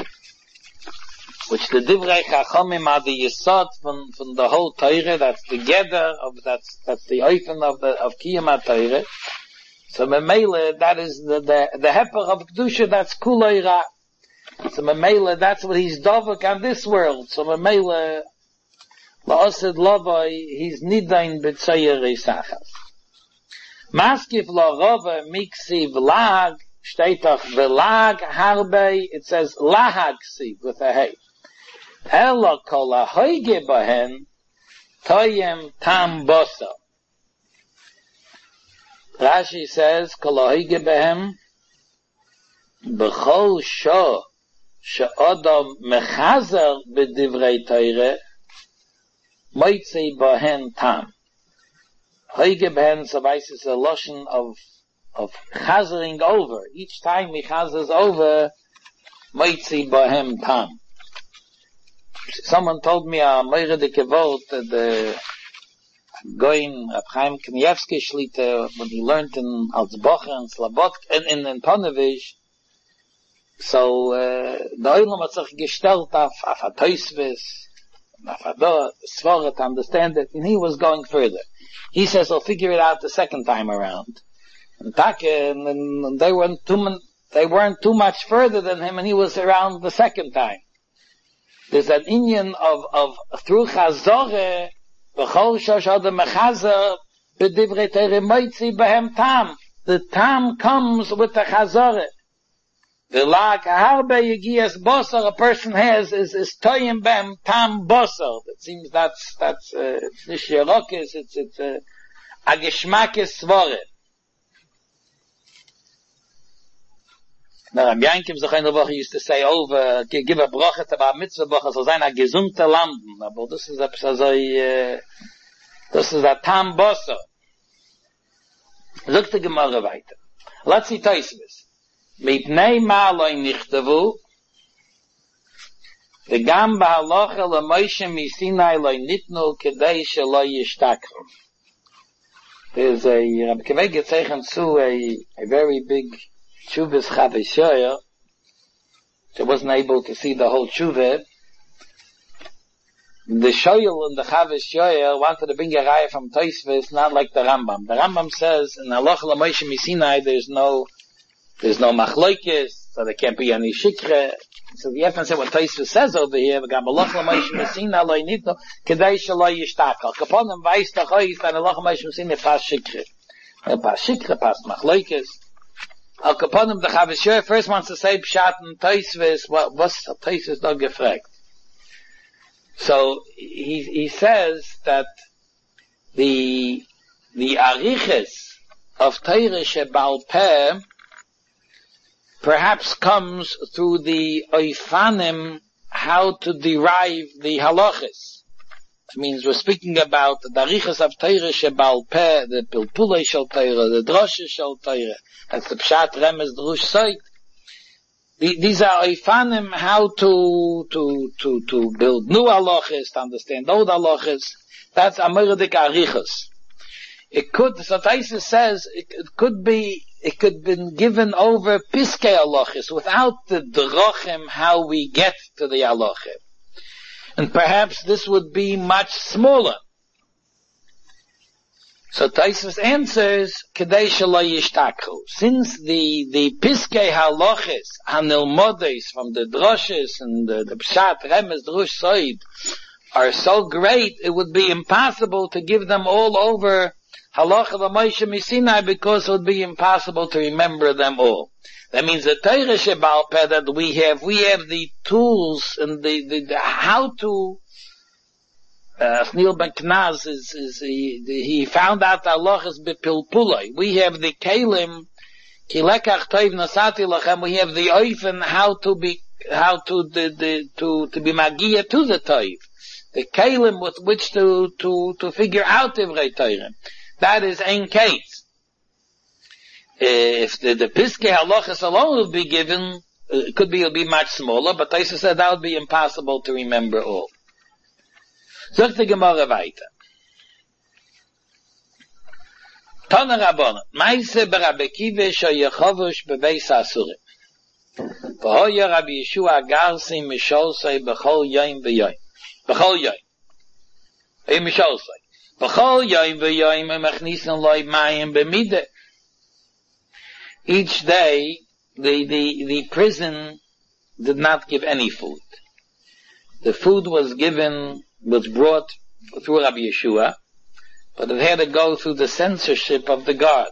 which the Divrei Chachamim are the Yesod from, from the whole Torah, that's the Geder of, that's, that's the Oifen of the, of Kiyam HaTorah. So Memele, that is the, the, the Heper of Kedusha, that's Kulei Ra. So Memele, that's what he's Dovuk on this world. So Memele, La'osid Lovoi, he's Nidain B'Tzayer Isachas. Maskif La'rova Miksiv Lag, Shteitach V'Lag Harbe, it says Lahag Siv, with a Hey. Ela kol ahoige bahen toyem tam bosa. Rashi says kol ahoige bahem b'chol sho she'odam mechazer b'divrei Torah moitzei bahen tam. Ahoige bahen savais is a lotion of of chazering over. Each time he chazers over, moitzei bahem tam. Someone told me a moire de kevot that the going Reb Chaim Kanievsky Shlita, when he learned in Altsbocher and Slabodka and in, in Ponevezh, so uh, the Olam hat sich gestellt auf auf a Toisves, Nafado, Svara to understand it, and he was going further. He says, I'll figure it out the second time around. And Taka, and, and they weren't too, they weren't too much further than him, and he was around the second time. There's an inyan of, of, through Chazoreh, B'chol shosh odem mechazer, b'divrei Torah moitzi behem tam. The tam comes with the Chazoreh. The lag harbe yegias bosor a person has is is toyim bem tam bosor. It seems that's that's uh, it's nishirokis. It's it's uh, a geschmakes svore. Now Rabbi Yankim Zechayner Woche used to say over give a bracha to bar mitzvah bracha so sein a gesunte landen. But this is a so this is a tam bosor. Look the Gemara weiter. Let's see Tosfos. Mipnei ma lo nichtavu v'gam b'halacha l'Moshe misinai lo nitnu kedei shelo yishtakru. There's a Rabbi Kaveh Getzeichen zu a a very big Chuvas Chavis Shoyer. She wasn't able to see the whole Chuvah. The Shoyel and the Chavis Shoyer wanted to bring a raya from Tosfos, not like the Rambam. The Rambam says in halacha l'Moshe misinai there's no There's no machlokes, so there can't be any shikre. So you have to say what Tosfos says over here. V'gam halacha l'Moshe Messina lo yinitno kedei shelo yishtakal. Kaponim vayis tachoyis that halacha l'Moshe Messina pas shikre. Pas shikre, pas machlokes. Al kaponim the Chavis Shoyer first wants to say pshat and Tosfos. What what's Tosfos not gefragt? So he he says that the the ariches of Torah shebal peh perhaps comes through the oifanim, how to derive the halachas. That means we're speaking about the darichas of Torah shebal peh, the pilpulei shel Torah, the droshes shel Torah. That's the pshat remez drush seit. These are oifanim, how to to to to build new halachas, to understand old halachas. That's amiradik arichas. It could, so Tosfos says, it, it could be, it could been given over piskei halachas without the drachim how we get to the halachim. And perhaps this would be much smaller. So Tosfos answers, kedei shelo yishtakru. Since the, the piskei halachas, hanilmodes from the droshes and the, the pshat, remez, drush, soid, are so great, it would be impossible to give them all over halacha l'Moshe misinai because it would be impossible to remember them all. That means the Torah shebal peh that we have, we have the tools and the, the, the how to, uh, Neil Ben Knaz is, is, he, he found out the halachas bepilpulai. We have the kelim, ki lekach toiv nasati lachem, we have the oifen how to be, how to, the, the, to, to be magia to the toiv. The kelim with which to, to, to figure out divrei Torah. That is ein case. If the, the piskei halachas alone would be given, it could be, it'll be much smaller, but Tosfos said that would be impossible to remember all. Sagt die Gemara weiter. Tana Rabbanan, Meise b'Rabbi Akiva sheyechovush bebeis ha'asurim. V'hoya Rabbi Yeshua garsi misholsei b'chol yoim v'yoim. B'chol yoim. Hey misholsei. B'chol yoim v'yoim mechnisin loy mayim b'mideh. Each day, the, the, the prison did not give any food. The food was given, was brought through Rabbi Yeshua, but it had to go through the censorship of the guard.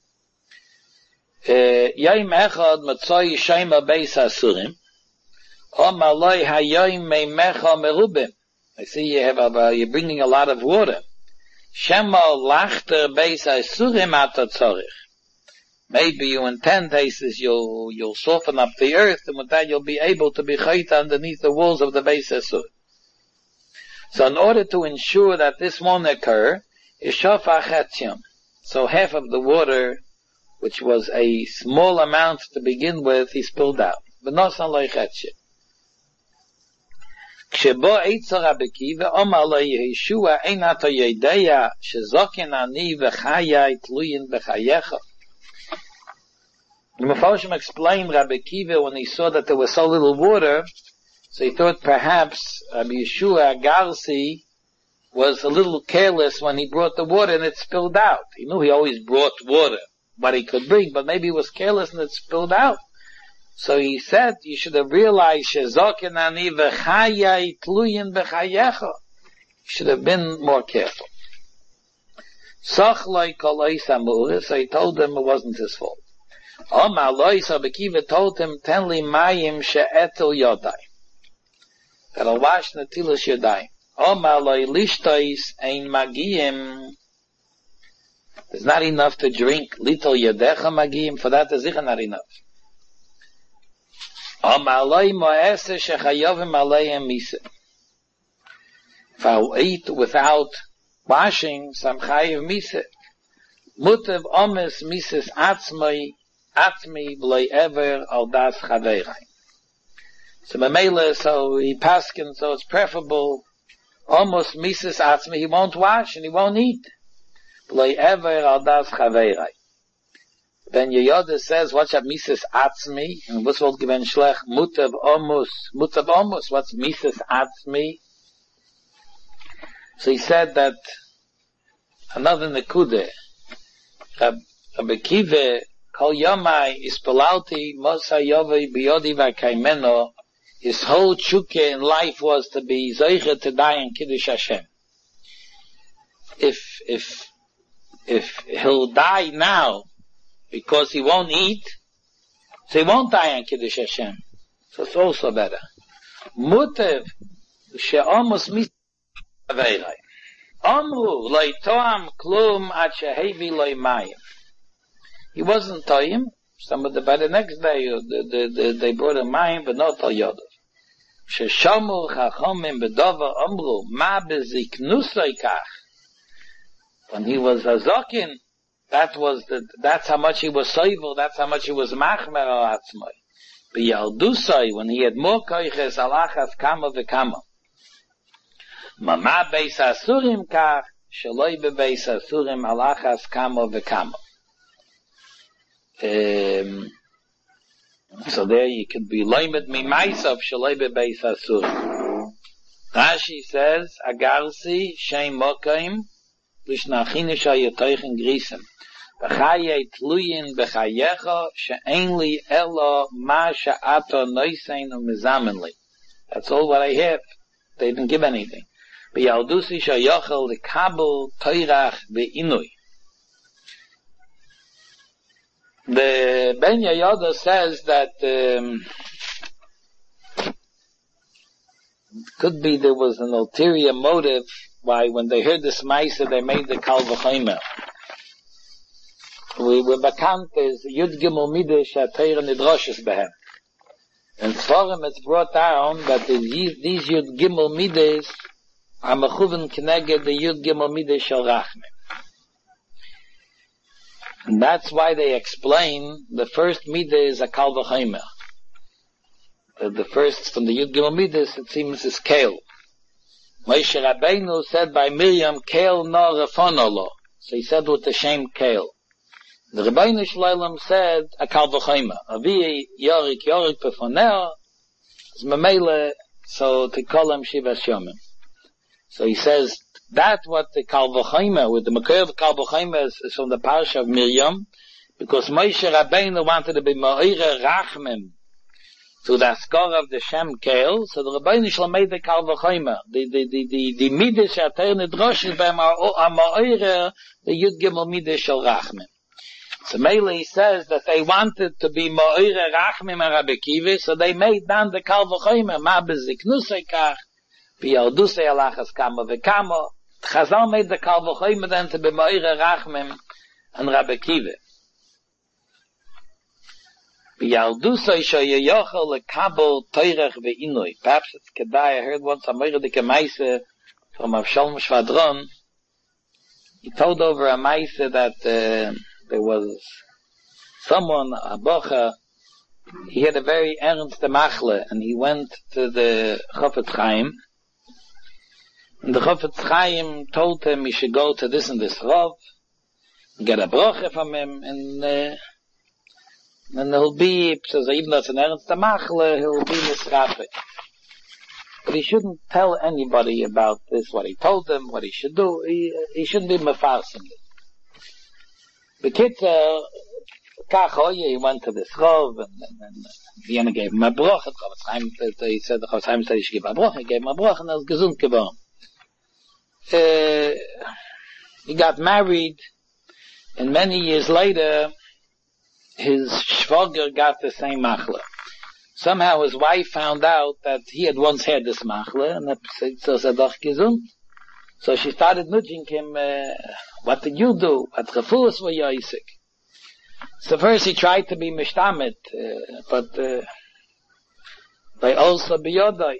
Yoim echad matzoi shema beis hasurim, omar loy hayoim meimecha merubim. I see you have, uh, you're bringing a lot of water. Shema lachter beis hasurim atatzorich. Maybe you in ten cases you'll, you'll soften up the earth, and with that you'll be able to be chayta underneath the walls of the Beis Hasur. So in order to ensure that this won't occur, Ishafach Hatzim. So half of the water, which was a small amount to begin with, he spilled out. V'nosan lo yichatshim. Kshebo eitzor Rabbi Akiva, omar lo Yeshua, ein ato yedeya, shezokin ani v'chayai tluyin b'chayecha. The Mefarshim explained Rabbi Akiva when he saw that there was so little water, So he thought perhaps Rabbi Yeshua Garsi was a little careless when he brought the water and it spilled out. He knew he always brought water, what he could bring, but maybe he was careless and it spilled out. So he said, you should have realized, shezoken ani v'chayai tluyin b'chayecha. You should have been more careful. Sachloi koloi samur, so he told him it wasn't his fault. Omar loi, so Rabbi Akiva told him, ten li mayim she'etel yodai. That'll wash netilas yodai. Omar loi lishtois ein magiyim. There's not enough to drink. Little yadecha magiyim, for that is not enough. Omar loi mo'ese shechayovim aleim mise. If I eat without washing, some chayiv mise. Mutev omes mises atzmai, atzmi v'loi ever al das chaveirai. So Mamela, so he paskin, so it's preferable, almost mises atzmi, he won't wash and he won't eat. V'loi ever al das chaveirai. Then Yehoda says, what's that mises atzmi? And what's what given shlech? Mutev omus, mutev omus, what's mises atzmi? So he said that another nekude, Rabbi Akiva, kol yomai ispalalti mosa yovei biyodi v'kaimeno, his whole tshuke in life was to be zeicher to die in Kiddush Hashem. If, if, if he'll die now, because he won't eat, so he won't die in Kiddush Hashem. So it's also better. Mutev, she'omos mis aveirai. Amru, loy toam klum ad shehevi loy mayim. He wasn't toyim. Somebody by the next day, the, the, the, they brought him mayim, but not al yodov. Sheshamu chachomim bedova amru, ma beziknusoi kach. When he was a zokin, that was the, that's how much he was soivel, that's how much he was machmer al atzmai. B'yaldusoi, when he had more koiches alachas kama v'kama. Mama beis asurim kach, shaloi bebeis asurim alachas kama v'kama. Um, so there you could be loimed mi maisav shaloi bebeis asurim. Rashi says, agarsi shem mokaim, lishnachinish hayatoichin grisim. B'chayei tluyin b'chayecha, she'en li elo ma sha'ato noisein u'mizamenli. That's all what I have. They didn't give anything. B'yaldusi sha'yochel l'kabel toirach ve'inui. The Ben Yehoda says that um, could be there was an ulterior motive why when they heard this Maisa they made the Kal V'chomer. We were bekannt is Yud Gimel Midah Sh'Atayr Nidroshes Behem. And for him it's brought down that these, these Yud Gimel Midas are mechuven k'neged the Yud Gimel Midah Shel Rachmim. And that's why they explain the first Midah is a Kal V'chomer. The, the first from the Yud Gimel Midas it seems is Kale. Moshe Rabbeinu said by Miriam, Kale no refonolo. So he said with the shame Kale. The Rebbeinu Shloim said a Kal V'chomer. Avi Yorik Yorik Pefoneo is Mamela, so to call him Shivas Yomim. So he says that what the Kal V'chomer, with the Makor of Kal V'chomer is, is from the Parsha of Miriam, because Moshe Rabbeinu wanted to be Ma'ira Rachmim to the Askar of the Shem Kale, so the Rebbeinu Shloim made the Kal V'chomer. The, the, the, the, the Midah Sh'Atayr Nidroshes Behem are Ma'ira, the Yud Gimel Midah Shel Rachmim. So Meili says that they wanted to be Ma'ira Rachmim and Rabbi Akiva, so they made down the Kal V'chomer, Ma beziknusei kach, b'yaldusei alachas kama v'kama. Chazal made the Kal V'chomer then to be Ma'ira Rachmim and Rabbi Akiva. B'yaldusei shoyeyochel lekabel toirech ve'inui. Perhaps it's Kedai, I heard once a Ma'ira Dike Maise from Avshalom Shvadron. He told over a Maise that uh, there was someone, a bocha, he had a very ernst machle, and he went to the Chofetz Chaim, and the Chofetz Chaim told him he should go to this and this Rav, get a broche from him, and uh, and he'll be, so even though it's an ernst machle, he'll be misrafe. But he shouldn't tell anybody about this, what he told them, what he should do. He, he shouldn't be mefarsing it. The kid, uh, he went to this Chov, and, and, and Vienna gave him a broch. He said the Chofetz Chaim said he should give him a broch. He gave him a broch, and er was gesund geworden. Uh, he got married, and many years later, his shwager got the same machla. Somehow his wife found out that he had once had this machla, and so said, doch gesund. So she started nudging him, uh, what did you do? What refuahs were you, Isaac? So first he tried to be mishtamet, uh, but uh, they also biyodai.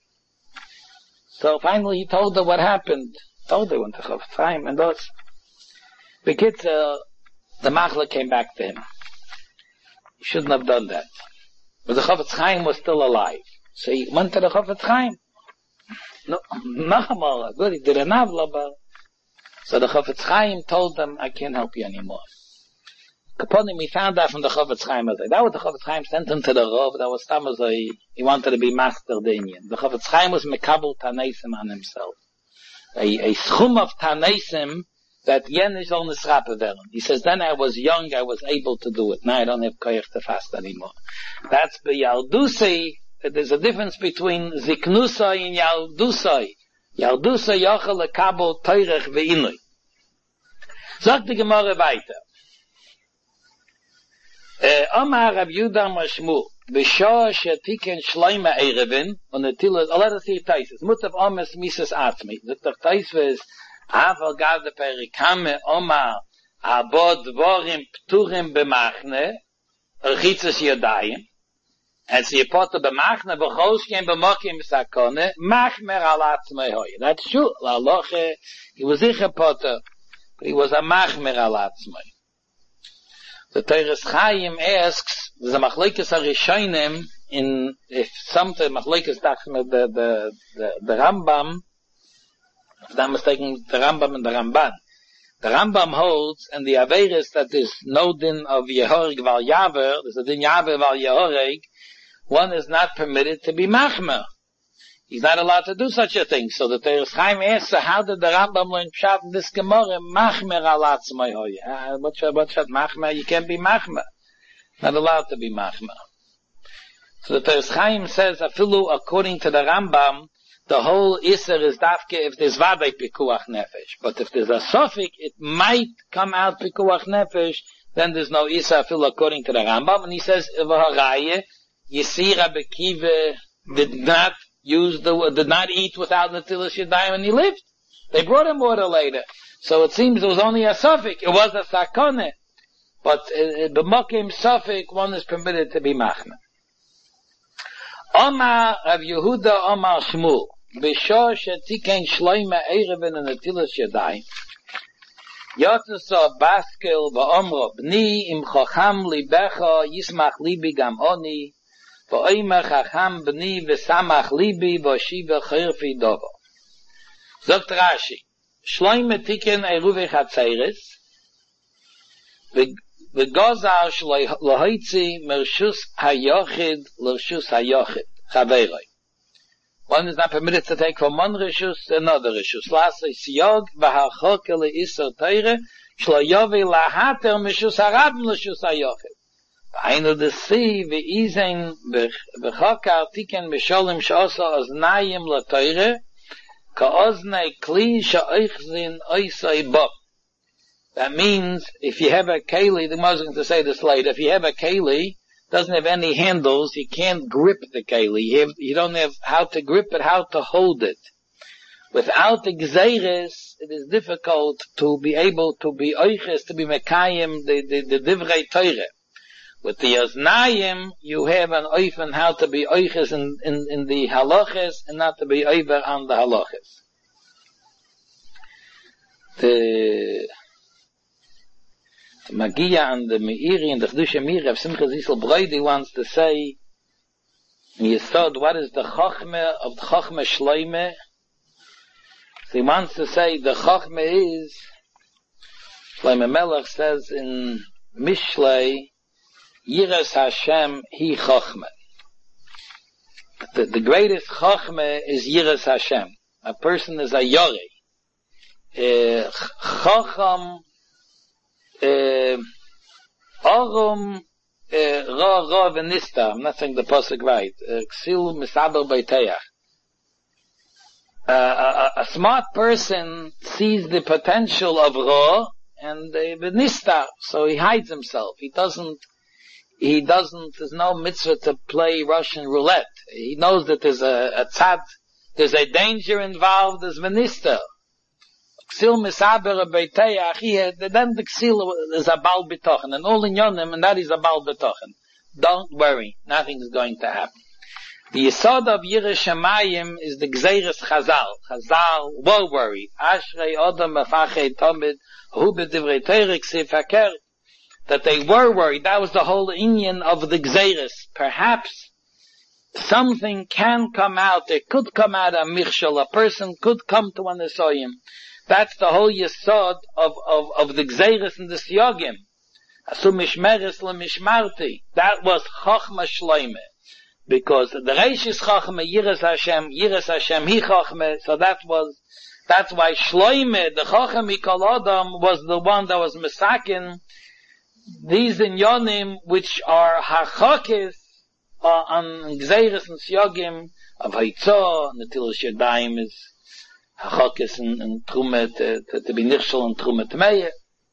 So finally he told her what happened. Told her, went to Chofetz Chaim, and those. The kids, uh, the machla came back to him. He shouldn't have done that. But the Chofetz Chaim was still alive. So he went to the Chofetz Chaim. No, no, good, he did an avla, but so the Chofetz Chaim told them, I can't help you anymore. Kaponim, he found out from the Chofetz Chaim, that was the Chofetz Chaim sent him to the Rav, that was Tamas, he, he wanted to be master the Indian. The Chofetz Chaim was mekabel Tanaisim on himself. A, a schum of Tanaisim, that yen is on the Srape werden. He says, then I was young, I was able to do it. Now I don't have koyach to fast anymore. That's the Yaldusei. There's a difference between Ziknusai and Yaldusai. Yaldusai yochel lekabel teirech ve'inui. Sagt die Gemara weiter. Omar Rav Yudah Mashmu, B'shah shetiken shleima erevin, und the Tila, a lot of things taises. Mutav omes mises atmi. The taises, Aval gav de perikame Omar, abod dvorim pturim b'machne, erchitzes yadayim, and sie potter b'machne, v'choshken b'mokim sakone, machmer al atzmei hoye. That's true. La loche, he was sicher potter, but he was a machmer al atzmei. The Teres Chaim asks, there's a machlekes harishonim in, if something, machlekes tachme, the, the, the, the Rambam, if I'm mistaken, the Rambam and the Ramban. The Rambam holds, and the Averis that is no din of Yehorig val Yaver, there's a din Yaver val Yehorig, one is not permitted to be machmer. He's not allowed to do such a thing. So the Teres Chaim asks, so how did the Rambam learn Pshat in this Gemara? Machmer al atzmai hoye. What should, what should machmer? You can't be machmer. Not allowed to be machmer. So the Teres Chaim says, afilu, according to the Rambam, the whole Isser is dafke if there's vadei pikuach nefesh. But if there's a suffix, it might come out pikuach nefesh, then there's no Isser afilu according to the Rambam. And he says, v'haraye, Yisir Rabbi Kiva did not use the, did not eat without Netilas Yadayim when he lived. They brought him water later. So it seems it was only a suffix. It was a sakone. But the Mokim suffix, one is permitted to be machna. Omar Rav Yehuda Omar Shmuel. B'shor shetiken shloima erevin and Netilas Yadayim. Yotzasa baskel v'omro b'ni im chocham libecha yismach libi gam oni. V'oimer chacham b'ni v'samach libi v'shiva chirfi dovo. Zogt Rashi, shloime tiken eruve chatzeres, v'gozar shlohoitzi mershus hayochid l'rshus hayochid, chaveroi. One is not permitted to take from one reshus to another reshus. Lasei siyog v'hachoke le'isar teire, shloyove lahater meshus harabim l'rshus hayochid. Einer des See, wie Isen, bechokar, tiken, besholim, shosa, oznayim, la teure, ka oznay, kli, sha'oichzin, oisai, bo. That means, if you have a keli, the Muslim to say this later, if you have a keli, doesn't have any handles, you can't grip the keli. You, have, you don't have how to grip it, how to hold it. Without the gzeires, it is difficult to be able to be oiches, to be mekayim, the, the, the divrei teure. With the Oznayim, you have an oifen how to be oiches in, in, in the halachas and not to be over on the halachas. The, the Magia and the Meiri and the Chedusha Meiri of Simcha Zisel Broidi wants to say, he thought, what is the Chochmeh of the Chochmeh Shloime? So he wants to say, the Chochmeh is, Shloime Melech says in Mishlei, Yiras Hashem hi chochmeh. The, the greatest chachma is Yiras Hashem. A person is a yori. Uh, chacham, uh, arum, ra ra v'nista. I'm not saying the pasuk right. Ksil misaber beiteach. A a smart person sees the potential of ra and the v'nista, so he hides himself. He doesn't. He doesn't. There's no mitzvah to play Russian roulette. He knows that there's a, a tzad. There's a danger involved. There's v'nista. Ksil misaber beiteach. Then the ksil is a bal bitochen, and all in yonim, and that is a bal bitochen. Don't worry, nothing is going to happen. The yesod of Yiras Shamayim is the gzeiras Chazal. Chazal were worried. Ashrei odam mefachei tomid hu b'divrei Torah ksiv haker. That they were worried. That was the whole inyan of the gzeiras. Perhaps something can come out. There could come out a michshol. A person could come to an esoyim. That's the whole yesod of, of, of the gzeiras and the siyogim. Asu mishmeres lemishmarti. That was chochma shloime. Because the reish is chochma, Yiras Hashem, Yiras Hashem, he chochma. So that was, that's why shloime, the chochma mikol adam, was the one that was mesakin. These inyonim, which are hachokis, are on gzeiras and siyogim, of haitzah, netil shadayim is hachokis and, and trumet, to, to, to be nichshel and trumet meye.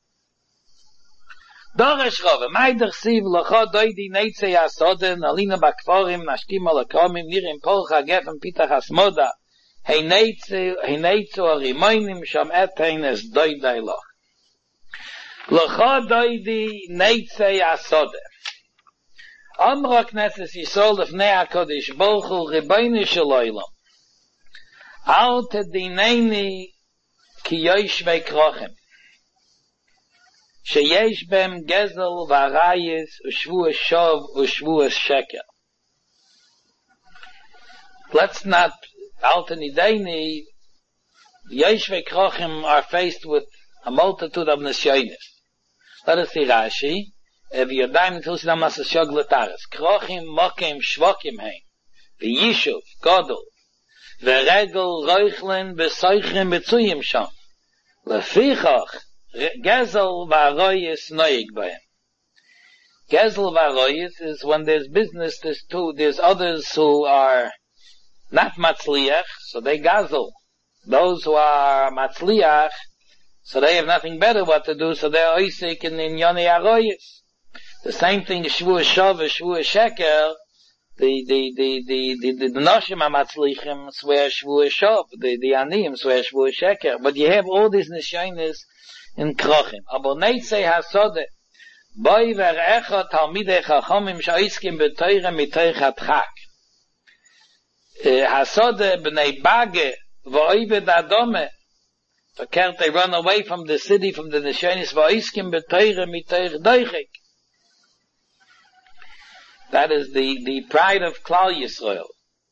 Doresh Rove, Meider Siv, Locha Doidi, Neitze Yasode, Nalina Bakforim, Nashkim Alakomim, Nirim Polcha, Gefen Pitach Asmoda, Hei Neitze, Hei Neitze, Arimoinim, Sham Etein, Es Doidai Loch. Locha Doidi, Neitze Yasode. Amra Knesses Yisol, Lefnei HaKodesh, Bochul, Ribono Shel Olam. Alte Dineini, Ki Yoshvei Krochem. Sheyesh bem gezel v'arayis u'shvuas shov u'shvuas sheker. Let's not, Altanidaini, the Yeshvei Krochim are faced with a multitude of nisyonis. Let us see Rashi. If you're dying to see them as a shogletaris. Krochim mokim shvokim heim. V'yishuv, godel. V'regel roichlen v'soichim v'tsuyim shom. Lefichach, Gezel v'aroyis noyig b'hem. Gezel v'aroyis is when there's business, there's two, there's others who are not matzliach, so they gazel. Those who are matzliach, so they have nothing better what to do, so they're oisik in inyoni aroyis. The same thing is shvuah shov, shvuah sheker, the, the, the, the, the, the, the noshim ha-matzlichim swear shvuah shov, the, the anim swear shvuah sheker, but you have all these nisyonis in Krochim. Aber Neitze Hasode, Boi ver'echa Talmidei Chachomim Shoiskim B'Toire Mitoich HaTchak. Hasode B'nei Bage V'Oived Adome. Verkehrt, they run away from the city, from the Nishonis, V'Oiskim B'Toire Mitoich Doichik. That is the, the pride of Klal Yisrael.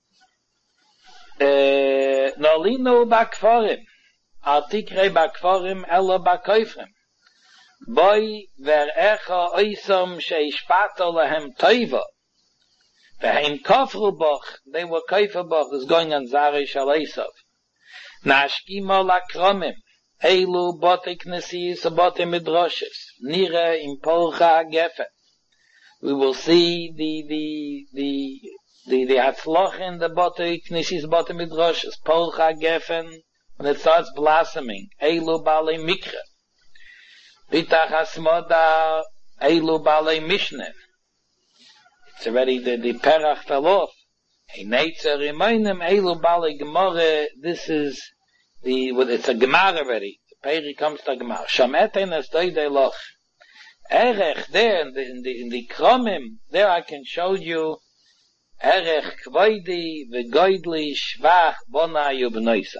Nolinu B'Kforim. Artikrei bakforim elo bakoifrim. Boy ver'echa oisom sheishpato lehem toiva. Ve'heim kofru boch, they were koifer boch, is going on Zare Shalaisov. Nashkimo lakromim, eilu bote knesis, bote midroshes, nire im polcha gefen. We will see the, the, the, the, the hatzloch in the bote knesis, bote midroshes, polcha gefen, when it starts blossoming, Eilu Balei Mikra. Pitach Hasmoda, Eilu Balei Mishne. It's already, the, the Perach fell off. Heineitzer Rimoinim, Eilu Balei Gemore, this is the, well, it's a Gemara already. The Peri comes to a Gemara. Shametein es Doidei Loch. Erech, there, in the, in the, in the Kromim, there I can show you, Erech Kvoidi, V'goidli, Shvach, Bona, Yubnoisai.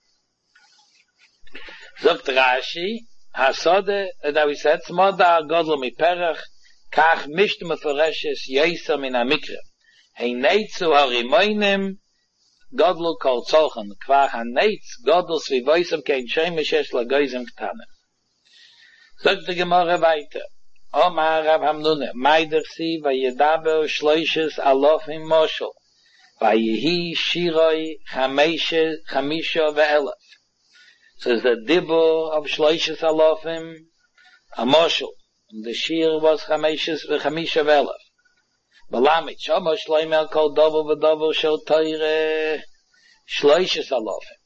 Zogt Rashi, Hasode, that we said, Smoda Godlo mi Perach, Kach misht meforeshes Yesa min amikre. Hei neitzu harimoinim, Godlo kol tzolchan, Kvach ha-neitz, Godlo svivoisam kein shemishesh lagoizim ktanem. Zogt the Gemara weiter. Omar Rav Hamnune, Meider si vayedaber shloishes alofim moshel. Vayehi shiroi chamesha chamisha ve'elef. So it's the dibur of shloishes alofim, a moshel. And the shir was chameshes v'chamisha ve'elef. Balamit, shama shloimel kol dovo v'dovo shel toire shloishes alofim.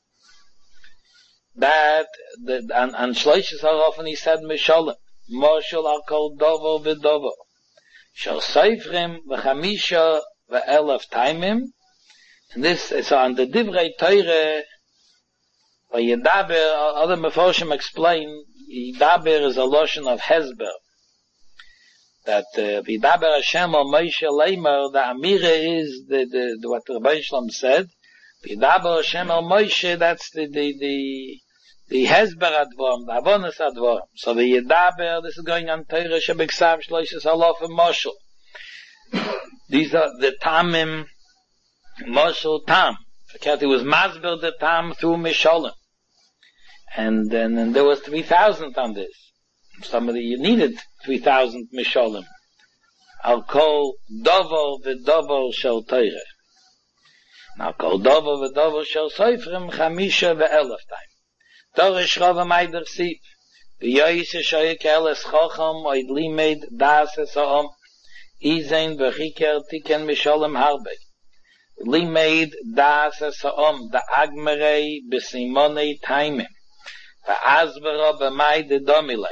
That, the, and, and shloishes alofim he said misholim. Moshel al kol dovo v'dovo. Shel seifrim v'chamisha ve'elef taimim. And this is on the divrei toire. By Yedaber, other Mefoshim explain, Yedaber is a lotion of Hezber. That uh, Yedaber Hashem or Moshe Leimer, the Amira is the, the, the what Rabbi Shalom said. Yedaber Hashem or Moshe, that's the the the the Hezber Advorim, the Avonis Advorim. So the Yedaber, this is going on Torah Shebeksav Shloishes Halof and Moshel. These are the Tamim, Moshel Tam. It was Masber the Tam through Misholim. And then and there was three thousand on this. Somebody, you needed three thousand Misholim. I'll call Dovo v'Dovo shel Torah. Now call Dovo v'Dovo shel Seifrim Chamisha ve'elef time. Torah Shrava Meider Sip. V'yoyis Yeshoyik Eles Chocham oid limed das esa'om. Izain v'chiker tiken Misholim harbe. Limed das esa'om. Da agmerei b'simonei taimim. Va'azvera b'mai de domilei.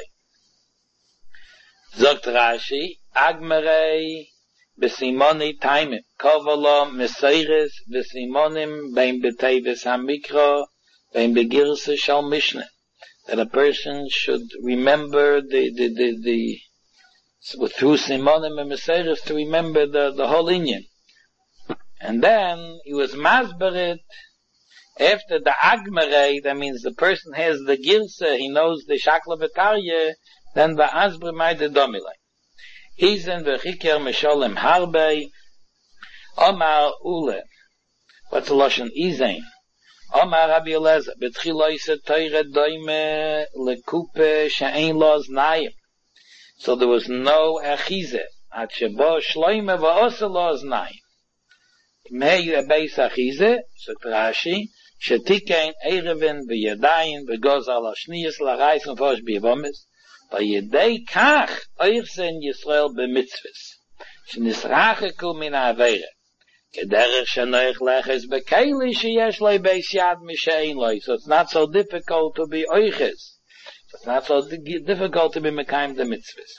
Zogt Rashi, agmerei b'simonei taimim. Kovalo meseiris b'simonim bein b'tevis hamikro bein b'girse shal mishneh. That a person should remember the, the, the, the, so through simonim and meseiris to remember the, the whole inyan. And then he was masberit. After the agmerei, that means the person has the girsa, he knows the shakla v'tarye, then the azbremai de domilei. Izen v'chiker misholim harbe, Omar ule. What's the lashon? Izen. Omar Rabbi Eliezer, betchilo yiseh toire doime lekupe she'ein lo oznayim. So there was no achize, at shebo shloime v'ose lo oznayim. Meyu ebeis achize, so Rashi, shetikein erevin v'yadayin v'goz al ashniyas l'chayis n'fosh b'yevomis v'yedei kach oichsen Yisrael b'mitzvahs shenisracheku min ha'avera kederech shenoich leches b'keili sheyesh loi beis yad mishein loi. So it's not so difficult to be oiches. It's not so difficult to be mekayim the mitzvahs.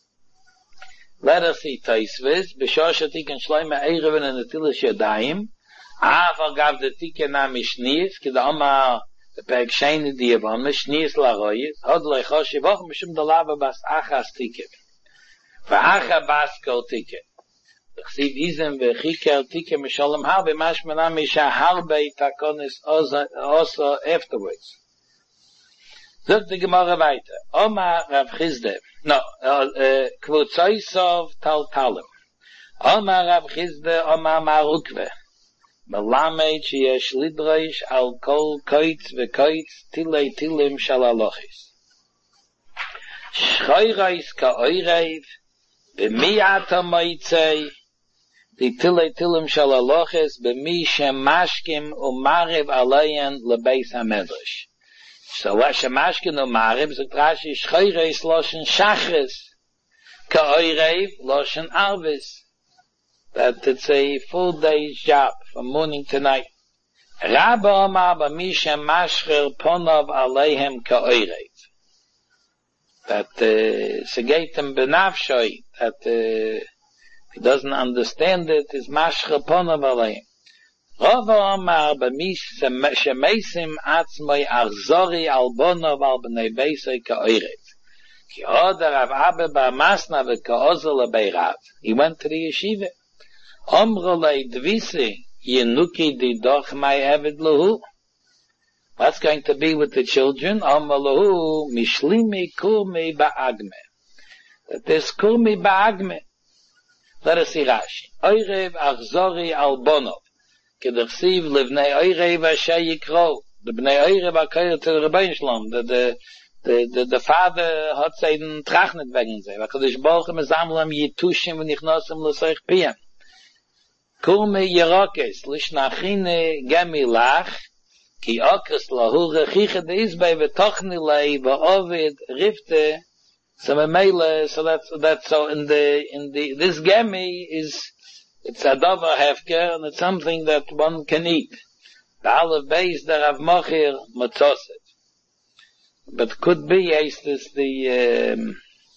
Let us see Taisvis b'shor shetiken shloime erevin and netilas yadayim. Aval gav the tike na mishniyis, ki da oma the peg sheini di avon, mishniyis la royis, hod lo ichosh yivoch mishum da lava bas achas tike. V'acha bas kol tike. V'chsiv izem v'chiker tike misholem harbe, mashmana misha harbe takonis osa afterwards. Zog the Gemara weiter. Oma Rav Chizde, no, kvutzoisov tal talim. Oma Rav Chizde, Oma marukve. Melamed sheyesh lidreish al kol koitz v'koitz tilei tilim shal alochis. Shchoirais ka'oireiv b'mi ata moitzei the tilei tilim shal alochis b'mi shemashkim u'marev aleyen lebeis hamedrash. So what shemashkim u'marev zok Rashi shchoirais loshen shachris ka'oireiv loshen arvis. That it's a full day's job from morning to night. Rabba Omar b'misha mashcher ponov aleihem ka'oirev. That uh, segeitem benafshoi, that uh, he doesn't understand it, is mashcher ponov aleihem. Rabba Omar b'misha shemeisim atzmoi arzori al bonov al b'nei beisoi ka'oirev. Ki oda Rav Abba b'masna v'ka'ozel lebeirav. He went to the yeshiva. Omrolei dvisi yenuki di doch my eved lahu. What's going to be with the children? Omrolu mishlimi kurmi ba'agme. That there's kurmi ba'agme. Let us see Rashi. Oirev achzori al bonov. Kedersiv livnei oirev asher yikro. The bnei oirev akayr to the Rebbein Shalom. The, the, the, the, the father hat seinen trachnet wegen sie. Vakadosh Baruch Hu mesamlam yitushim v'nichnosim l'soich piyam. Kume Yerokes, Lishnachine Gemilach, Ki Okres Lahur Chiche Deizbei Vetochni Va'ovid Rifte. So Memele, so that's that's so in the in the this Gemi is it's a Dava Hefker and it's something that one can eat. The Aleph Beis the Rav Mochir Matzoset. But could be is this the um,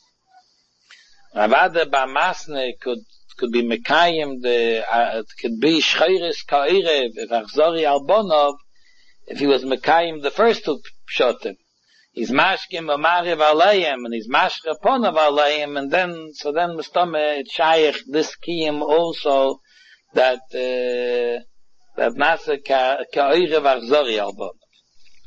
Ravada Bamasne could could be Mekayim the uh, it could be Shcheiris Ka'ire if Achzori Albonov if he was Mekayim the first two Pshotim. He's mashkim v'mariv alayim, and he's mashka ponav alayim, and then, so then mustame it shayich this kiyim also, that, uh, that nasa ka'oire v'achzori albo.